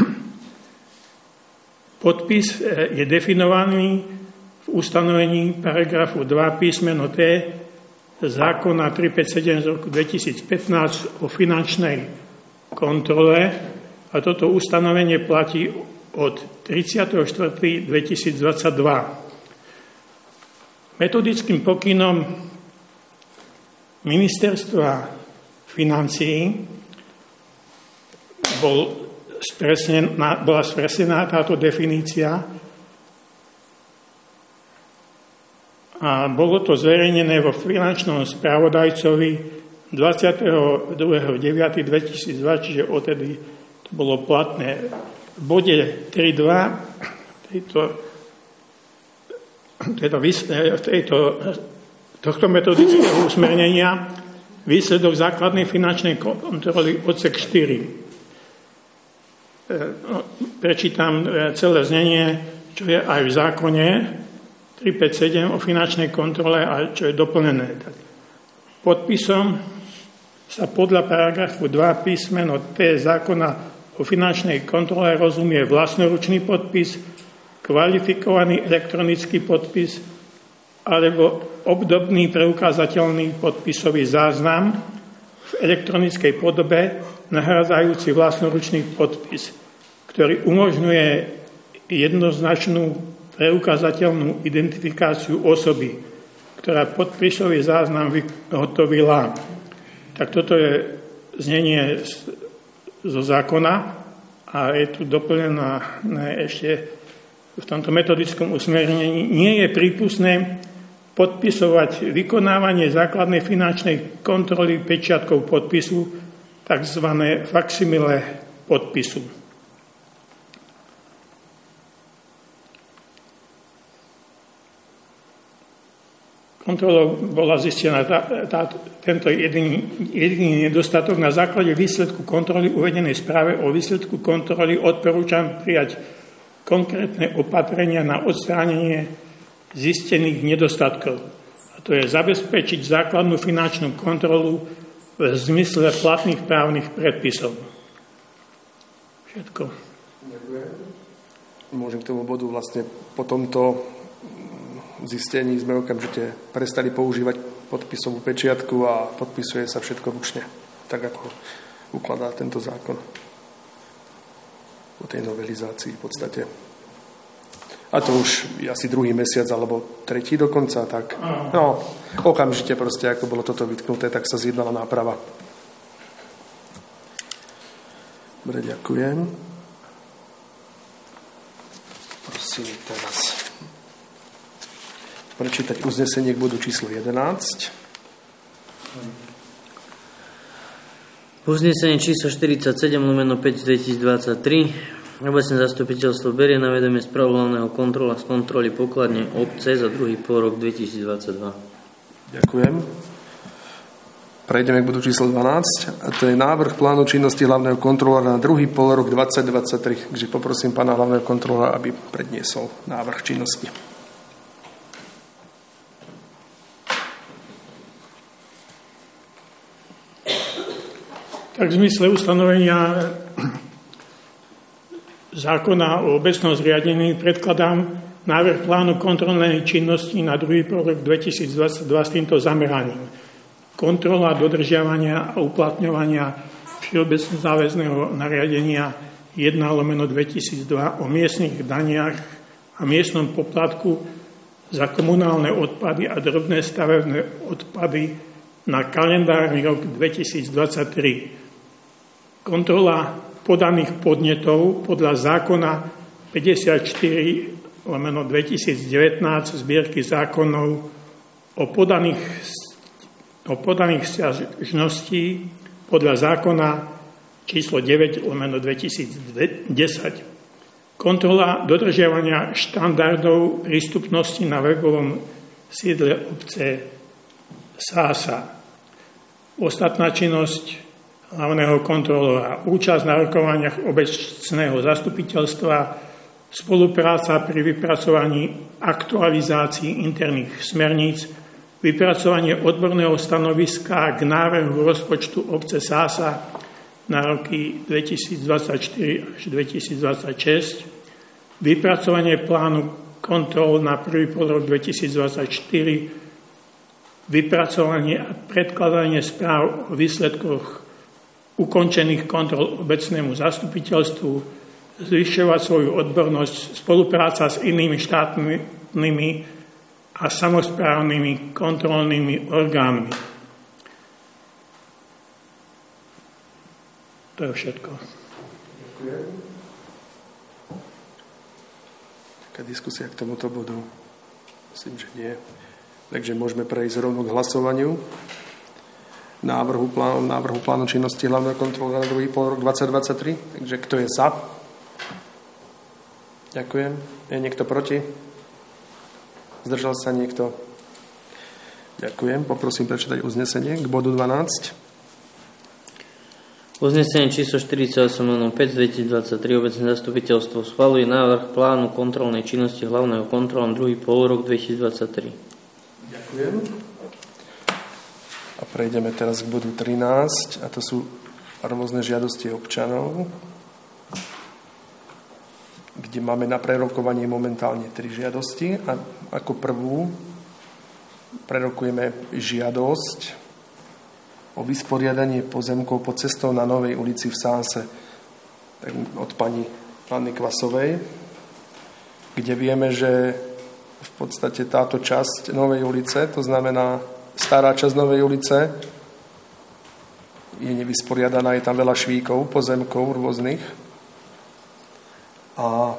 Podpis je definovaný v ustanovení paragrafu 2 písmeno T zákona 357 z roku 2015 o finančnej kontrole a toto ustanovenie platí od 30.4.2022. Metodickým pokynom Ministerstva financií bola spresnená táto definícia a bolo to zverejnené vo finančnom spravodajcovi 22.9.2002, čiže odtedy to bolo platné. V bode 3.2 tohto metodického usmernenia výsledok základnej finančnej kontroly odsek 4. Prečítam celé znenie, čo je aj v zákone 357 o finančnej kontrole a čo je doplnené. Podpisom sa podľa paragrafu 2 písmeno T zákona o finančnej kontrole rozumie vlastnoručný podpis, kvalifikovaný elektronický podpis alebo obdobný preukázateľný podpisový záznam v elektronickej podobe nahrádzajúci vlastnoručný podpis, ktorý umožňuje jednoznačnú preukázateľnú identifikáciu osoby, ktorá podpisový záznam vyhotovila. Tak toto je znenie zo zákona a je tu doplnená ešte v tomto metodickom usmernení. Nie je prípustné podpisovať vykonávanie základnej finančnej kontroly pečiatkou podpisu, tzv. Faksimile podpisu. Kontrolou bola zistená tento jediný nedostatok. Na základe výsledku kontroly uvedenej správe o výsledku kontroly odporúčam prijať konkrétne opatrenia na odstránenie zistených nedostatkov. A to je zabezpečiť základnú finančnú kontrolu v zmysle platných právnych predpisov. Všetko. Ďakujem. Môžem k tomu bodu vlastne po tomto zistení sme okamžite prestali používať podpisovú pečiatku a podpisuje sa všetko ručne, tak ako ukladá tento zákon o tej novelizácii v podstate. A to už je asi 2. mesiac, alebo 3. dokonca, tak no, okamžite proste, ako bolo toto vytknuté, tak sa zjednala náprava. Dobre, ďakujem. Prosím teraz prečítať uznesenie k bodu číslo 11. Uznesenie číslo 47/5 z 2023. Obecné zastupiteľstvo berie na vedomie správu hlavného kontrola z kontroly pokladne obce za druhý pôrok 2022. Ďakujem. Prejdeme k bodu číslo 12. A to je návrh plánu činnosti hlavného kontrolóra na druhý pôrok 2023. Takže poprosím pána hlavného kontrolóra, aby predniesol návrh činnosti. Tak v zmysle ustanovenia zákona o obecnom zriadení predkladám návrh plánu kontrolnej činnosti na druhý rok 2022 s týmto zameraním. Kontrola dodržiavania a uplatňovania všeobecne záväzného nariadenia 1/2002 o miestnych daniach a miestnom poplatku za komunálne odpady a drobné stavebné odpady na kalendárny rok 2023. Kontrola podaných podnetov podľa zákona 54/2019 zbierky zákonov o podaných sťažností podľa zákona číslo 9/2010. Kontrola dodržiavania štandardov prístupnosti na webovom sídle obce Sása. Ostatná činnosť hlavného kontrolóra, účasť na rokovaniach obecného zastupiteľstva, spolupráca pri vypracovaní aktualizácií interných smerníc, vypracovanie odborného stanoviska k návrhu rozpočtu obce Sása na roky 2024 až 2026, vypracovanie plánu kontrol na prvý polrok 2024, vypracovanie a predkladanie správ o výsledkoch ukončených kontrol obecnému zastupiteľstvu, zvyšovať svoju odbornosť, spolupráca s inými štátnymi a samosprávnymi kontrolnými orgánmi. To je všetko. Ďakujem. Taká diskusia k tomuto bodu? Myslím, že nie. Takže môžeme prejsť rovno k hlasovaniu. Návrhu plánu činnosti hlavného kontrolu na druhý polrok 2023. Takže kto je za? Ďakujem. Je niekto proti? Zdržal sa niekto? Ďakujem. Poprosím prečítať uznesenie k bodu 12. Uznesenie číslo 48/5/2023 obecné zastupiteľstvo schvaľuje návrh plánu kontrolnej činnosti hlavného kontrolu na druhý polrok 2023. Ďakujem. A prejdeme teraz k bodu 13, a to sú rôzne žiadosti občanov, kde máme na prerokovanie momentálne 3 žiadosti. A ako prvú prerokujeme žiadosť o vysporiadanie pozemkov pod cestou na Novej ulici v Sáse od pani Anny Kvasovej, kde vieme, že v podstate táto časť Novej ulice, to znamená stará časť Novej ulice, je nevysporiadaná, je tam veľa švíkov, pozemkov rôznych. A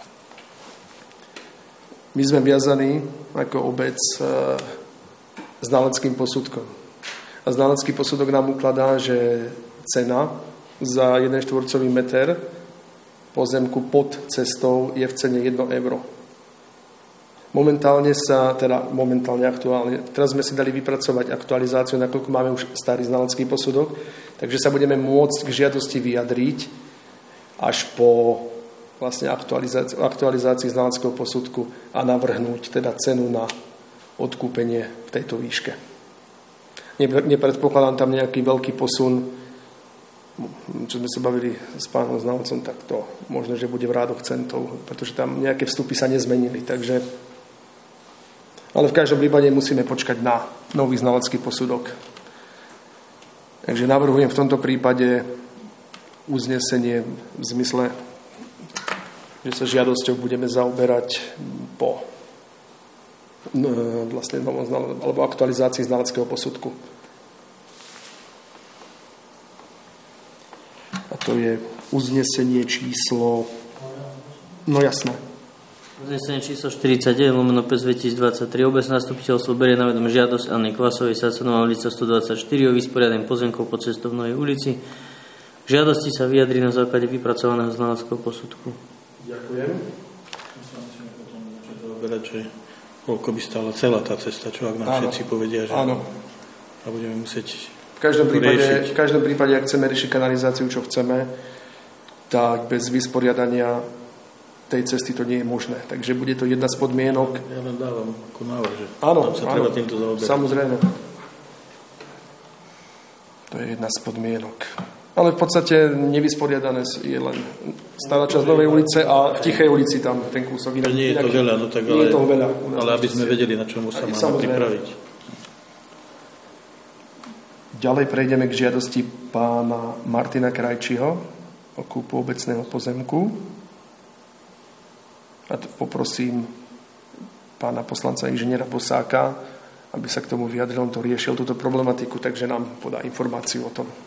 my sme viazaní ako obec znaleckým posudkom. A znalecký posudok nám ukladá, že cena za 1 štvorcový meter pozemku pod cestou je v cene 1 euro. Momentálne aktuálne, teraz sme si dali vypracovať aktualizáciu, nakoľko máme už starý znalecký posudok, takže sa budeme môcť k žiadosti vyjadriť až po vlastne aktualizácii znaleckého posudku a navrhnúť teda cenu na odkúpenie v tejto výške. Nepredpokladám tam nejaký veľký posun, čo sme sa bavili s pánom znalcom, tak to možno, že bude v rádoch centov, pretože tam nejaké vstupy sa nezmenili, takže ale v každom prípade musíme počkať na nový znalecký posudok. Takže navrhujem v tomto prípade uznesenie v zmysle, že sa žiadosťou budeme zaoberať po alebo aktualizácii znaleckého posudku. A to je uznesenie číslo... No jasné. Uznesenie číslo 49/5/2023 obecné zastupiteľstvo berie na vedomie žiadosť Anny Kvasovej, Sácenová ulica 124 o vysporiadanie pozemkov pod cestou v Novej ulici. K žiadosti sa vyjadrí na základe vypracovaného znaleckého posudku. Ďakujem. Musíme potom začať zaoberať, že koľko by stála celá tá cesta, čo ak nám všetci povedia, že áno. A budeme musieť v každom prípade, ak chceme riešiť kanalizáciu, čo chceme, tak bez vysporiadania tej cesty to nie je možné. Takže bude to jedna z podmienok. Ja len dávam ako návrh, že áno, sa treba týmto zaoberať. Samozrejme. To je jedna z podmienok. Ale v podstate nevysporiadané je len stará časť Novej ulice a v Tichej ulici tam ten kúsok. Nie je to veľa, no tak ale, je to veľa, ale aby sme vedeli, na čomu sa máme pripraviť. Ďalej prejdeme k žiadosti pána Martina Krajčího o kúpu obecného pozemku. A poprosím pána poslanca inžiniera Bosáka, aby sa k tomu vyjadril, on to riešil, túto problematiku, takže nám podá informáciu o tom.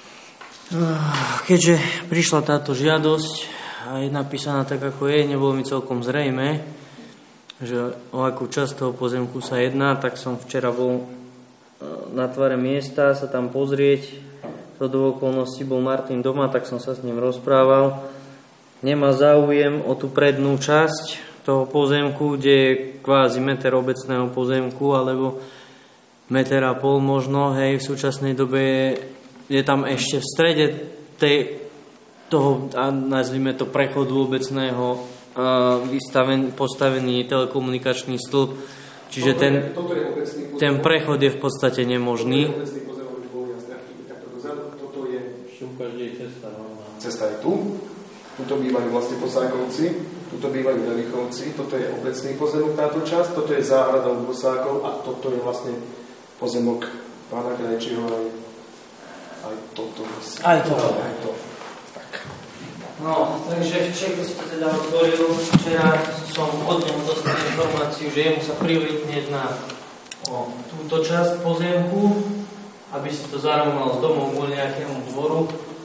Keďže prišla táto žiadosť a je napísaná tak, ako je, nebolo mi celkom zrejme, že o akú časť toho pozemku sa jedná, tak som včera bol na tvare miesta sa tam pozrieť. Do okolností bol Martin doma, tak som sa s ním rozprával. Nemá záujem o tú prednú časť toho pozemku, kde je kvázi meter obecného pozemku, alebo meter a pol možno, hej, v súčasnej dobe je tam ešte v strede toho, nazvime to, prechodu obecného postavený telekomunikačný stĺp. Čiže ten prechod je v podstate nemožný. Cesta je tu. Tuto bývajú vlastne Bosákovci, tuto bývajú Velichovci, toto je obecný pozemok, táto časť, toto je záhrada od Bosákov a toto je vlastne pozemok pána Krajčího aj toto. Aj to. Tak. No, takže keď si to teda otvoril, včera som od neho dostal informáciu, že jemu sa prioritne jedná o túto časť pozemku, aby si to zarovnal s domom kvôli nejakému dvoru.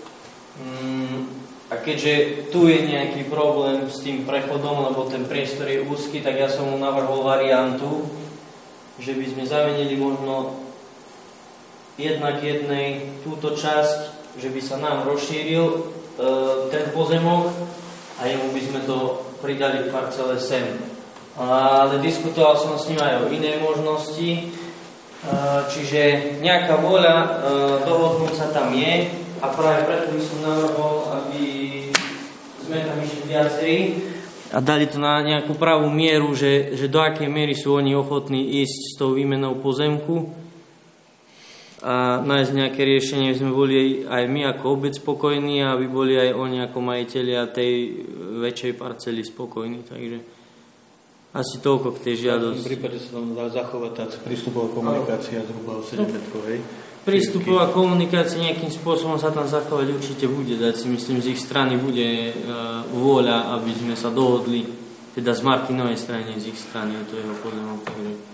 A keďže tu je nejaký problém s tým prechodom, lebo ten priestor je úzky, tak ja som mu navrhol variantu, že by sme zamenili možno jednak jednej túto časť, že by sa nám rozšíril ten pozemok a jemu by sme to pridali v parcele sem. Ale diskutoval som s ním aj o inej možnosti, čiže nejaká vôľa dohodnúť sa tam je a práve preto by som navrhol, aby sme tam išli viacej a dali to na nejakú pravú mieru, že do akej miery sú oni ochotní ísť s tou výmenou pozemku a nájsť nejaké riešenie, aby sme boli aj my ako obec spokojní a aby boli aj oni ako majitelia tej väčšej parcely spokojní. Takže asi toľko k tej žiadosti. V prípade sa nám dá zachovať tá prístupová komunikácia zhruba o 7 metrovej. Prístupová komunikácia nejakým spôsobom sa tam zachovať určite bude dať. Si myslím, z ich strany bude vôľa, aby sme sa dohodli, teda z Martinovej strany, z ich strany, to jeho pozemok.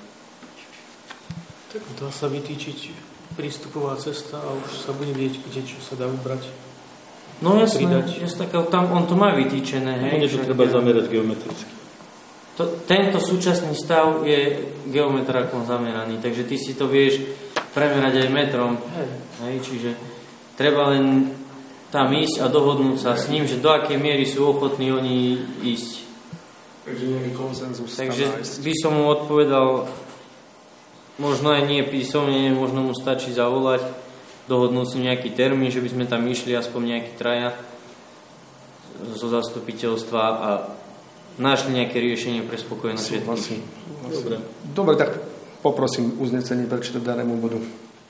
Tak dá sa vytýčiť prístupová cesta a už sa bude vidieť, kde čo sa dá ubrať. No jasné, tam on to má vytýčené. Hej, to treba zamerať geometricky. Tento súčasný stav je geometrakom zameraný, takže ty si to vieš premerať aj metrom. Hej, čiže treba len tam ísť a dohodnúť sa s ním, že do akej miery sú ochotní oni ísť. Takže nejaký konsenzus. Takže by som mu odpovedal, možno aj nie písomne, možno mu stačí zavolať, dohodnúť si nejaký termín, že by sme tam išli aspoň nejaký traja zo zastupiteľstva a našli nejaké riešenie pre spokojnosť všetkých. Dobre, tak poprosím uznesenie prečítať danému bodu.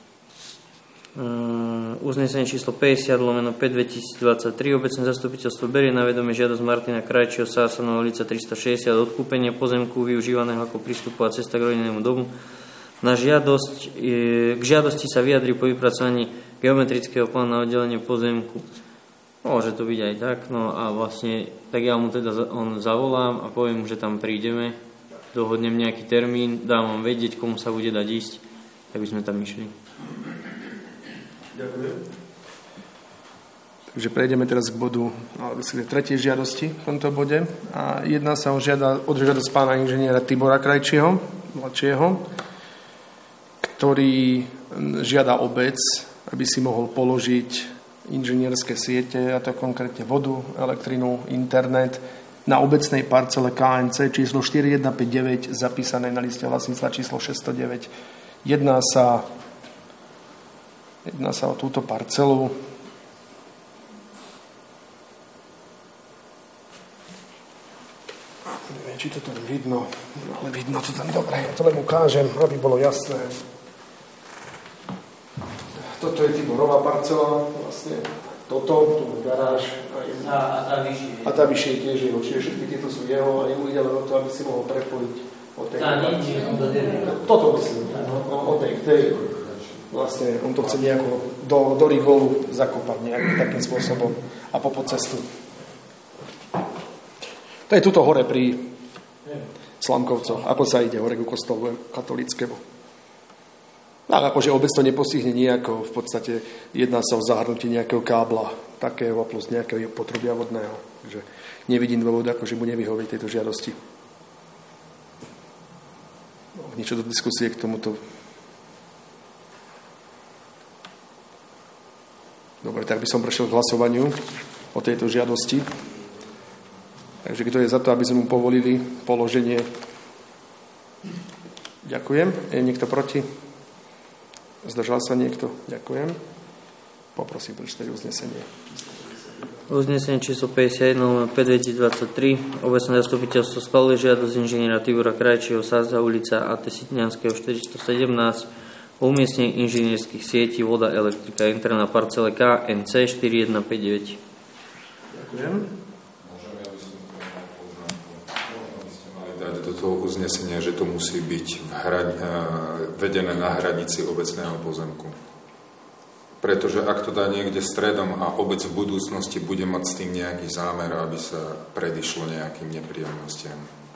Uznesenie číslo 50/5/2023 obecné zastupiteľstvo berie na vedomie žiadosť Martina Krajčího Sásanová ulica 360 odkúpenie pozemku využívaného ako prístupová cesta k rodinnému domu. K žiadosti sa vyjadri po vypracovaní geometrického plánu na oddelenie pozemku. Môže to byť aj tak, no a vlastne tak ja mu teda on zavolám a poviem mu, že tam prídeme, dohodnem nejaký termín, dám vám vedieť, komu sa bude dať ísť, tak by sme tam išli. Ďakujem. Takže prejdeme teraz k bodu, k tretej žiadosti v tomto bode. A jedná sa o žiadosť pána inžiniera Tibora Krajčího, mladšieho, ktorý žiada obec, aby si mohol položiť inžinierské siete, a to konkrétne vodu, elektrinu, internet, na obecnej parcele KNC číslo 4159, zapísané na liste vlastníctva číslo 609. Jedná sa o túto parcelu. Neviem, či to tam vidno, ale vidno to tam dobre. Ja to len ukážem, aby bolo jasné. Toto toto je Tiborová parcela, vlastne toto, tu je garáž a tá vyššie je tiež jeho, čiže všetky tieto sú jeho a jemu ide len o to, aby si mohol prepojiť od tej toto myslím, od tej vlastne on to chce nejako do rigolu zakopať nejakým takým spôsobom a popod cestu. To je tuto hore pri Slamkovcoch, ako sa ide hore ku kostolu katolíckemu. Ale akože obec to nepostihne nejako, v podstate jedná sa o zahrnutie nejakého kábla takého plus nejakého potrubia vodného. Takže nevidím dôvod, akože mu nevyhovieť tejto žiadosti. Niečo do diskusie k tomuto. Dobre, tak by som prešiel k hlasovaniu o tejto žiadosti. Takže kto je za to, aby sme mu povolili položenie? Ďakujem. Je niekto proti? Zdržal sa niekto? Ďakujem. Poprosím prečítať uznesenie. Uznesenie číslo 51 5/2023. Obecné zastupiteľstvo schvaľuje žiadosť inžiniera Tibora Krajčího, Sáza ulica A.T. Sitňanského 417 o umiestnenie inžinierských sietí voda, elektrika, interná parcele KNC 4159. Ďakujem. Dať do toho uznesenia, že to musí byť vedené na hranici obecného pozemku. Pretože ak to dá niekde stredom a obec v budúcnosti bude mať s tým nejaký zámer, aby sa predišlo nejakým nepríjemnostiam.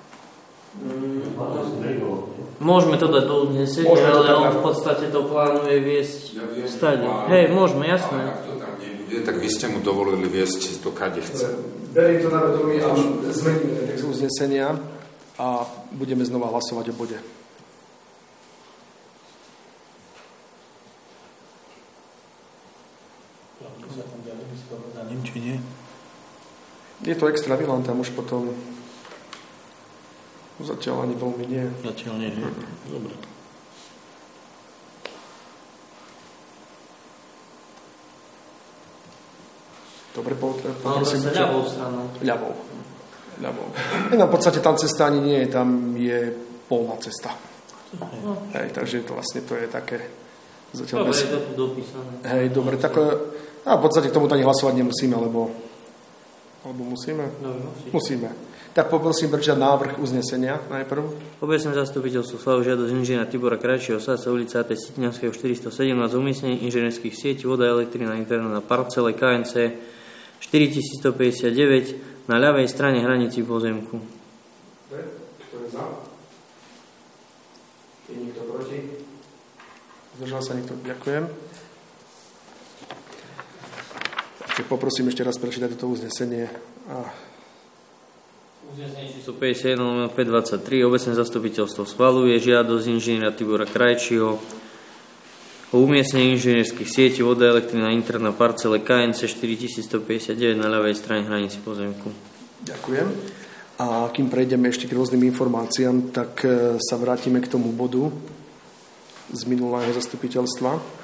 Môžeme to dať do uznesenia, ale on v podstate to plánuje viesť stade. Hej, môžeme, jasné. Ak to tam nebude, tak vy ste mu dovolili viesť to, kade chce. Beriem to na vedomie a zmeníme text uznesenia a budeme znova hlasovať o bode. Či nie? Je to extra vilán, tam už potom zatiaľ ani veľmi nie. Zatiaľ nie. Dobre. Dobre, poprosím. Ľavou stranou. Ľavou. V podstate tam cesta ani nie je, tam je polná cesta. Hej, takže to vlastne to je také zatiaľ dobre, je to tu dopísané. Hej, dobre, tak v podstate k tomu ani hlasovať nemusíme, alebo musíme? Musíme. Tak poprosím prečítať návrh uznesenia najprv. Obecné zastupiteľstvo schvaľuje žiadosť inžiniera Tibora Krajčího, Sása ulica A.T. Sitňanského 417 o umiestnenie inžinierských sietí voda, elektrina, interná na parcele KNC 4159 na ľavej strane hranici pozemku. Kto je za? Je niekto proti? Zdržal sa niekto? Ďakujem. Takže poprosím ešte raz prečítať toto uznesenie. Uznesenie číslo 51 523. Obecné zastupiteľstvo schvaľuje žiadosť inžiniera Tibora Krajčího o umiestnenie inžinierských sietí voda, elektrina, interná parcele KNC 4159 na ľavej strane hranici pozemku. Ďakujem. A kým prejdeme ešte k rôznym informáciám, tak sa vrátime k tomu bodu z minulého zastupiteľstva.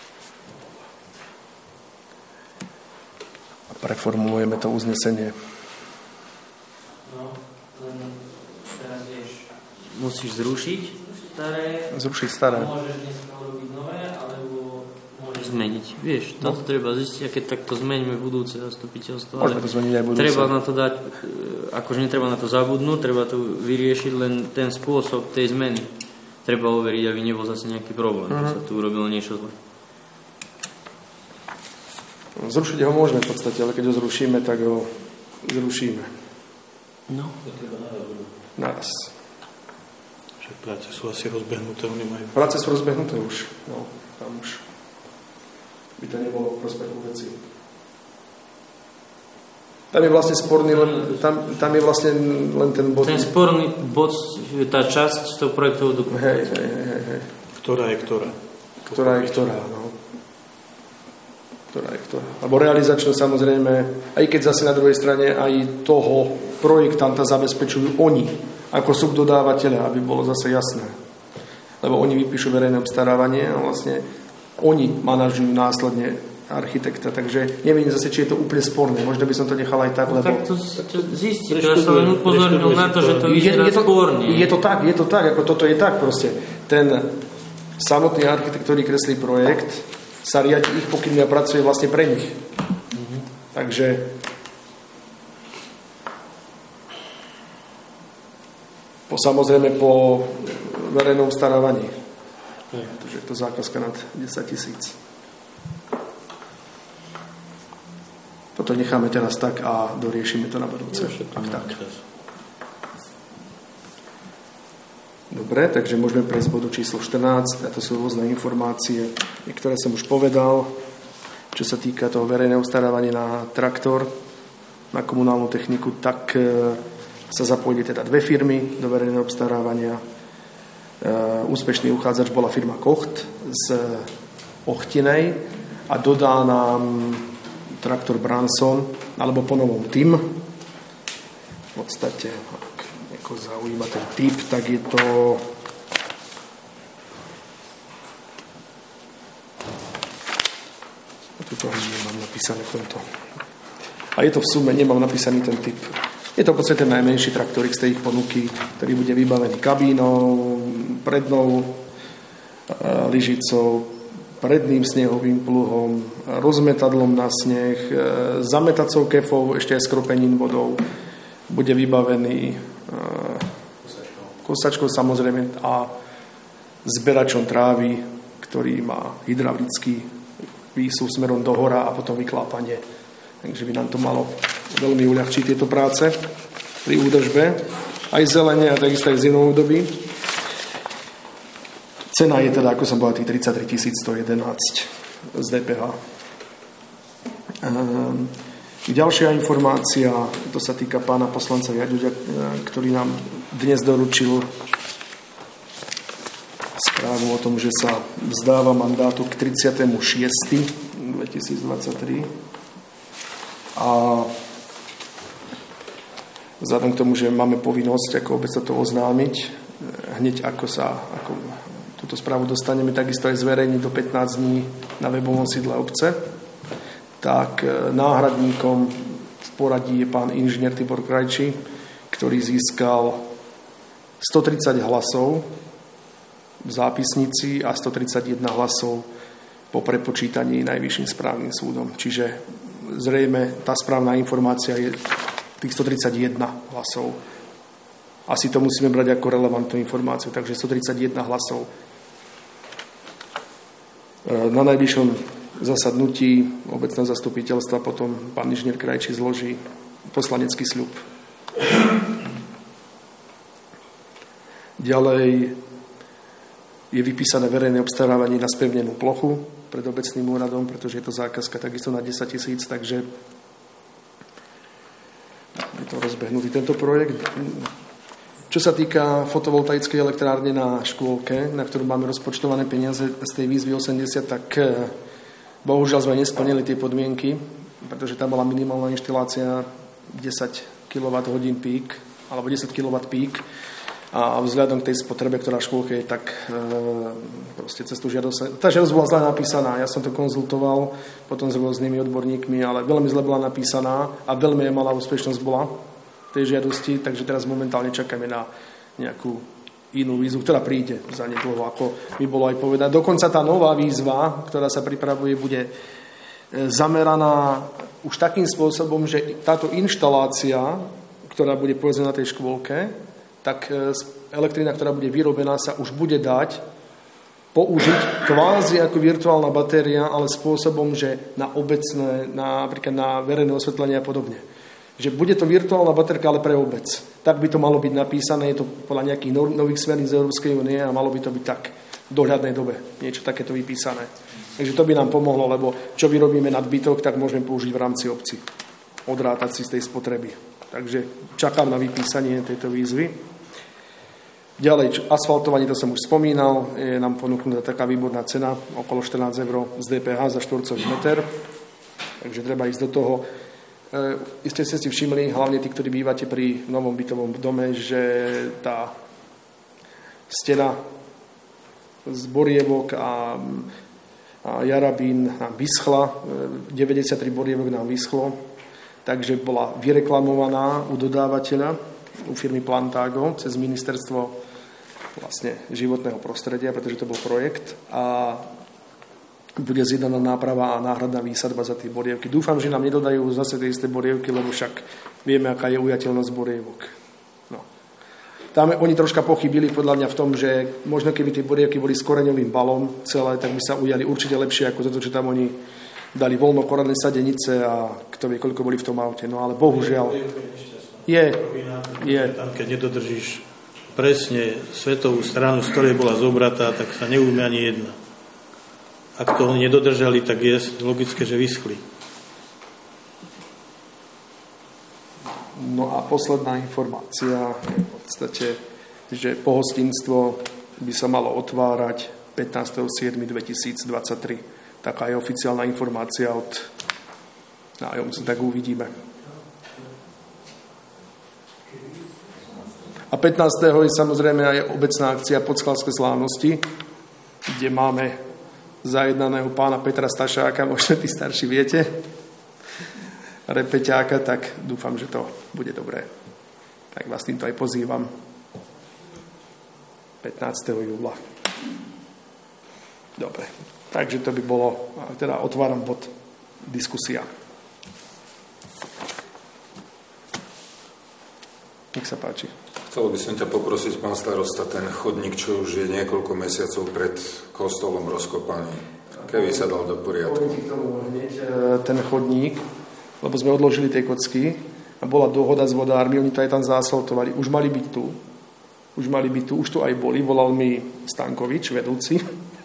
A preformulujeme to uznesenie. No, teraz musíš zrušiť staré. Zrušiť staré. Môžeš dnes urobiť nové, alebo môžeš zmeniť. Vieš, toto treba zistiť, a keď takto zmeníme budúce zastupiteľstvo. Môžeme to zmeniť aj budúce. Treba na to dať, akože netreba na to zabudnúť, treba to vyriešiť len ten spôsob tej zmeny. Treba overiť, aby nebol zase nejaký problém, že sa tu urobilo niečo zle. Zrušiť ho môžeme v podstate, ale keď ho zrušíme, tak ho zrušíme. No. Naraz. Však práce sú asi rozbehnuté, oni majú. Práce sú rozbehnuté už. No, tam už by to nebolo v prospechu veci. Tam je vlastne sporný tam je vlastne len ten bod. Ten sporný bod, tá časť z toho projektového dokumentu. Hej. Ktorá je ktorá? Ktorá je ktorá, no. Ktorá je ktorá. Alebo realizačne samozrejme, aj keď zase na druhej strane aj toho projektanta zabezpečujú oni, ako subdodávateľe, aby bolo zase jasné. Lebo oni vypíšu verejné obstarávanie a vlastne oni manažujú následne architekta, takže neviem zase, či je to úplne sporné. Možno by som to nechal aj tak, lebo... Tak to zistí, ja som len upozornil na to, že to vyzerá sporne. Je to tak, ako toto je tak proste. Ten samotný architekt, ktorý kreslí projekt, sa riadi ich pokynmi a pracuje vlastne pre nich. Takže samozrejme po verejnom starávaní. Takže je to zákazka nad 10 000. Toto necháme teraz tak a doriešime to na budúce. Tak. Dobre, takže môžeme prejsť bodu číslo 14. A to sú rôzne informácie, ktoré som už povedal, čo sa týka toho verejného starávania na traktor, na komunálnu techniku, tak sa zapojili teda 2 firmy do verejného obstarávania. Úspešný uchádzač bola firma Kocht z Ochtinej a dodá nám traktor Branson, alebo ponovom TIM. V podstate, ako zaujíma ten typ, tak je to tuto nemám napísané tomto. A je to v sume, nemám napísaný ten typ. Je to v podstate najmenší traktorik z tej ich ponuky, ktorý bude vybavený kabínou, prednou lyžicou, predným snehovým pluhom, rozmetadlom na sneh, zametacou kefou, ešte aj skropením vodou. Bude vybavený kosačkou samozrejme a zberačom trávy, ktorý má hydraulický výsuv smerom do hora a potom vyklápanie. Takže by nám to malo veľmi uľahčiť tieto práce pri údržbe. Aj zelene a takisto aj v zimnom období. Cena je teda, ako som povedal, tých 33 111 z DPH. Ďalšia informácia, to sa týka pána poslanca Jaďuďa, ktorý nám dnes doručil správu o tom, že sa vzdáva mandátu k 30.6.2023. A vzhľadom k tomu, že máme povinnosť ako obec to oznámiť, hneď ako túto správu dostaneme, takisto aj zverejniť do 15 dní na webovom sídle obce, tak náhradníkom v poradí je pán inžinier Tibor Krajčí, ktorý získal 130 hlasov v zápisnici a 131 hlasov po prepočítaní Najvyšším správnym súdom. Čiže zrejme tá správna informácia je tých 131 hlasov. Asi to musíme brať ako relevantnú informáciu, takže 131 hlasov. Na najbližšom zasadnutí obecného zastupiteľstva potom pán inžinier Krajčí zloží poslanecký sľub. Ďalej je vypísané verejné obstarávanie na spevnenú plochu pred obecným úradom, pretože je to zákazka takisto na 10 000, takže je to rozbehnutý tento projekt. Čo sa týka fotovoltaickej elektrárne na škôlke, na ktorú máme rozpočtované peniaze z tej výzvy 80, tak bohužiaľ sme nesplnili tie podmienky, pretože tam bola minimálna inštalácia 10 kWh pík, alebo 10 kW pík. A vzhľadom k tej spotrebe, ktorá v škôlke je, tak proste cez tú žiadosť. Tá žiadosť bola zle napísaná. Ja som to konzultoval potom s rôznymi odborníkmi, ale veľmi zle bola napísaná a veľmi malá úspešnosť bola tej žiadosti, takže teraz momentálne čakáme na nejakú inú výzvu, ktorá príde za nedlho, ako mi bolo aj povedať. Dokonca tá nová výzva, ktorá sa pripravuje, bude zameraná už takým spôsobom, že táto inštalácia, ktorá bude povedzme na tej škôlke, tak elektrina, ktorá bude vyrobená, sa už bude dať použiť kvázi ako virtuálna batéria, ale spôsobom, že na obecné, napríklad na verejné osvetlenie a podobne. Že bude to virtuálna baterka, ale pre obec. Tak by to malo byť napísané, je to podľa nejakých nových smerníc z Európskej únie a malo by to byť tak v dohľadnej dobe. Niečo takéto vypísané. Takže to by nám pomohlo, lebo čo vyrobíme nadbytok, tak môžeme použiť v rámci obci. Odrátať si z tej spotreby. Takže čakám na vypísanie tejto výzvy. Ďalej, asfaltovanie, to som už spomínal, je nám ponúknutá taká výborná cena, okolo 14 € z DPH za štvorcový meter, takže treba ísť do toho. Isté ste si všimli, hlavne tí, ktorí bývate pri novom bytovom dome, že tá stena z borievok a jarabín nám vyschla, 93 borievok nám vyschlo, takže bola vyreklamovaná u dodávateľa, u firmy Plantago cez ministerstvo vlastne životného prostredia, pretože to bol projekt a bude zjednaná náprava a náhradná výsadba za tie borievky. Dúfam, že nám nedodajú zase tie isté borievky, lebo však vieme, aká je ujateľnosť borievok. No. Tam oni troška pochybili podľa mňa v tom, že možno keby tie borievky boli s koreňovým balom celé, tak by sa ujali určite lepšie ako toto, čo tam oni dali voľno korené sadenice a kto vie, koľko boli v tom aute. No ale bohužiaľ je. Tam, keď nedodržíš presne svetovú stranu, z ktorej bola zobratá, tak sa neujme ani jedna. Ak to oni nedodržali, tak je logické, že vyschli. No a posledná informácia je v podstate, že pohostinstvo by sa malo otvárať 15.7.2023. Taká je oficiálna informácia od nájomcu, tak uvidíme. A 15. je samozrejme aj obecná akcia Podskalské slávnosti, kde máme zajednaného pána Petra Stašáka, možno tí starší viete, repeťáka, tak dúfam, že to bude dobré. Tak vás týmto aj pozývam 15. júla. Dobre, takže to by bolo, teda otváram bod diskusia. Nech sa páči. Chcel by som ťa poprosiť, pán starosta, ten chodník, čo už je niekoľko mesiacov pred kostolom rozkopaný. Keby sa dal do poriadku? Ten chodník, lebo sme odložili tie kocky a bola dohoda s vodármi, oni to aj tam zaasfaltovali. Už mali byť tu, už tu aj boli, volal mi Stankovič, vedúci.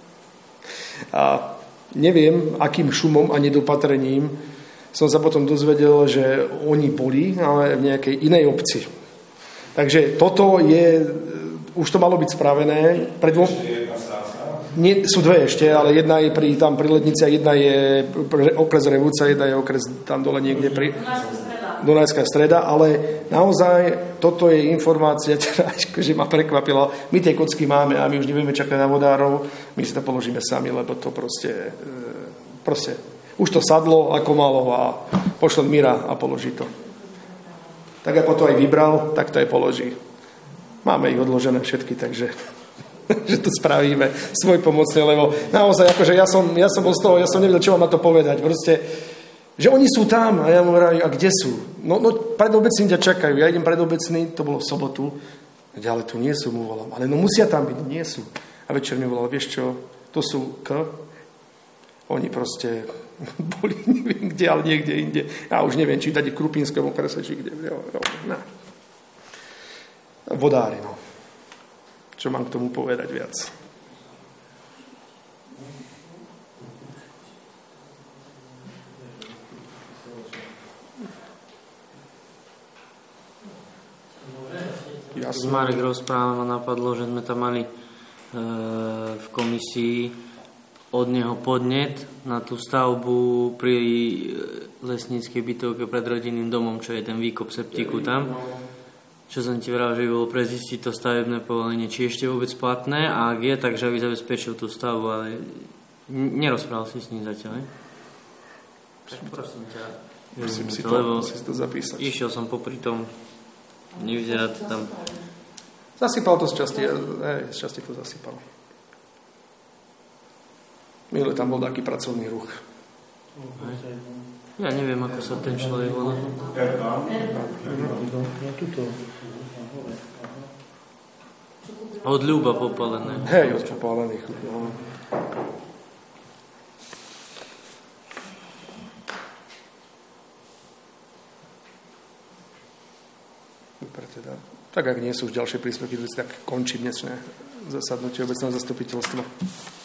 A neviem, akým šumom a nedopatrením som sa potom dozvedel, že oni boli, ale v nejakej inej obci. Takže toto je, už to malo byť spravené. Nie, sú dve ešte, ale jedna je tam pri Letnici a jedna je okres Revúca, jedna je okres tam dole niekde pri Dunajská Streda, ale naozaj toto je informácia, ktorá že ma prekvapila. My tie kocky máme a my už nevieme čakať na vodárov, my si to položíme sami, lebo to proste už to sadlo ako malo a pošlem Mira a položí to. Tak ako to aj vybral, tak to aj položí. Máme ich odložené všetky, takže že to spravíme svoj pomocne, lebo naozaj, akože ja som bol z toho, ja som nevedel, čo mám na to povedať. Proste, že oni sú tam a ja mu hovorím, a kde sú? No predobecní ťa čakajú. Ja idem predobecný, to bolo v sobotu, ale tu nie sú, mu volám. Ale no musia tam byť, nie sú. A večer mi volal, vieš čo, to sú oni proste boli, neviem kde, ale niekde inde. Ja už neviem, či dať v Krupinskom okrese, či kde. Vodári, no. Čo mám k tomu povedať viac? Z Marek rozpráva ma napadlo, že sme tam mali v komisii od neho podnet na tú stavbu pri lesníckej bytovke pred rodinným domom, čo je ten výkop septiku tam. Čo som ti vral, že by bolo prezistiť to stavebné povolenie, či ešte vôbec platné, a ak je, takže aby zabezpečil tú stavbu, ale nerozprával si s ním zatiaľ, ne? Tak prosím ťa. Musím si to zapísať. Išiel som popri tom, nevyzerá to tam. Zasypal to z časti to zasypal. Minule tam bol taký pracovný ruch. Ja neviem, ako sa ten človek volá. Od ľuba popálené. Hej, od popálených. No. Teda. Tak ak nie sú už ďalšie príspevky, tak končí dnešné zasadnutie obecného zastupiteľstva.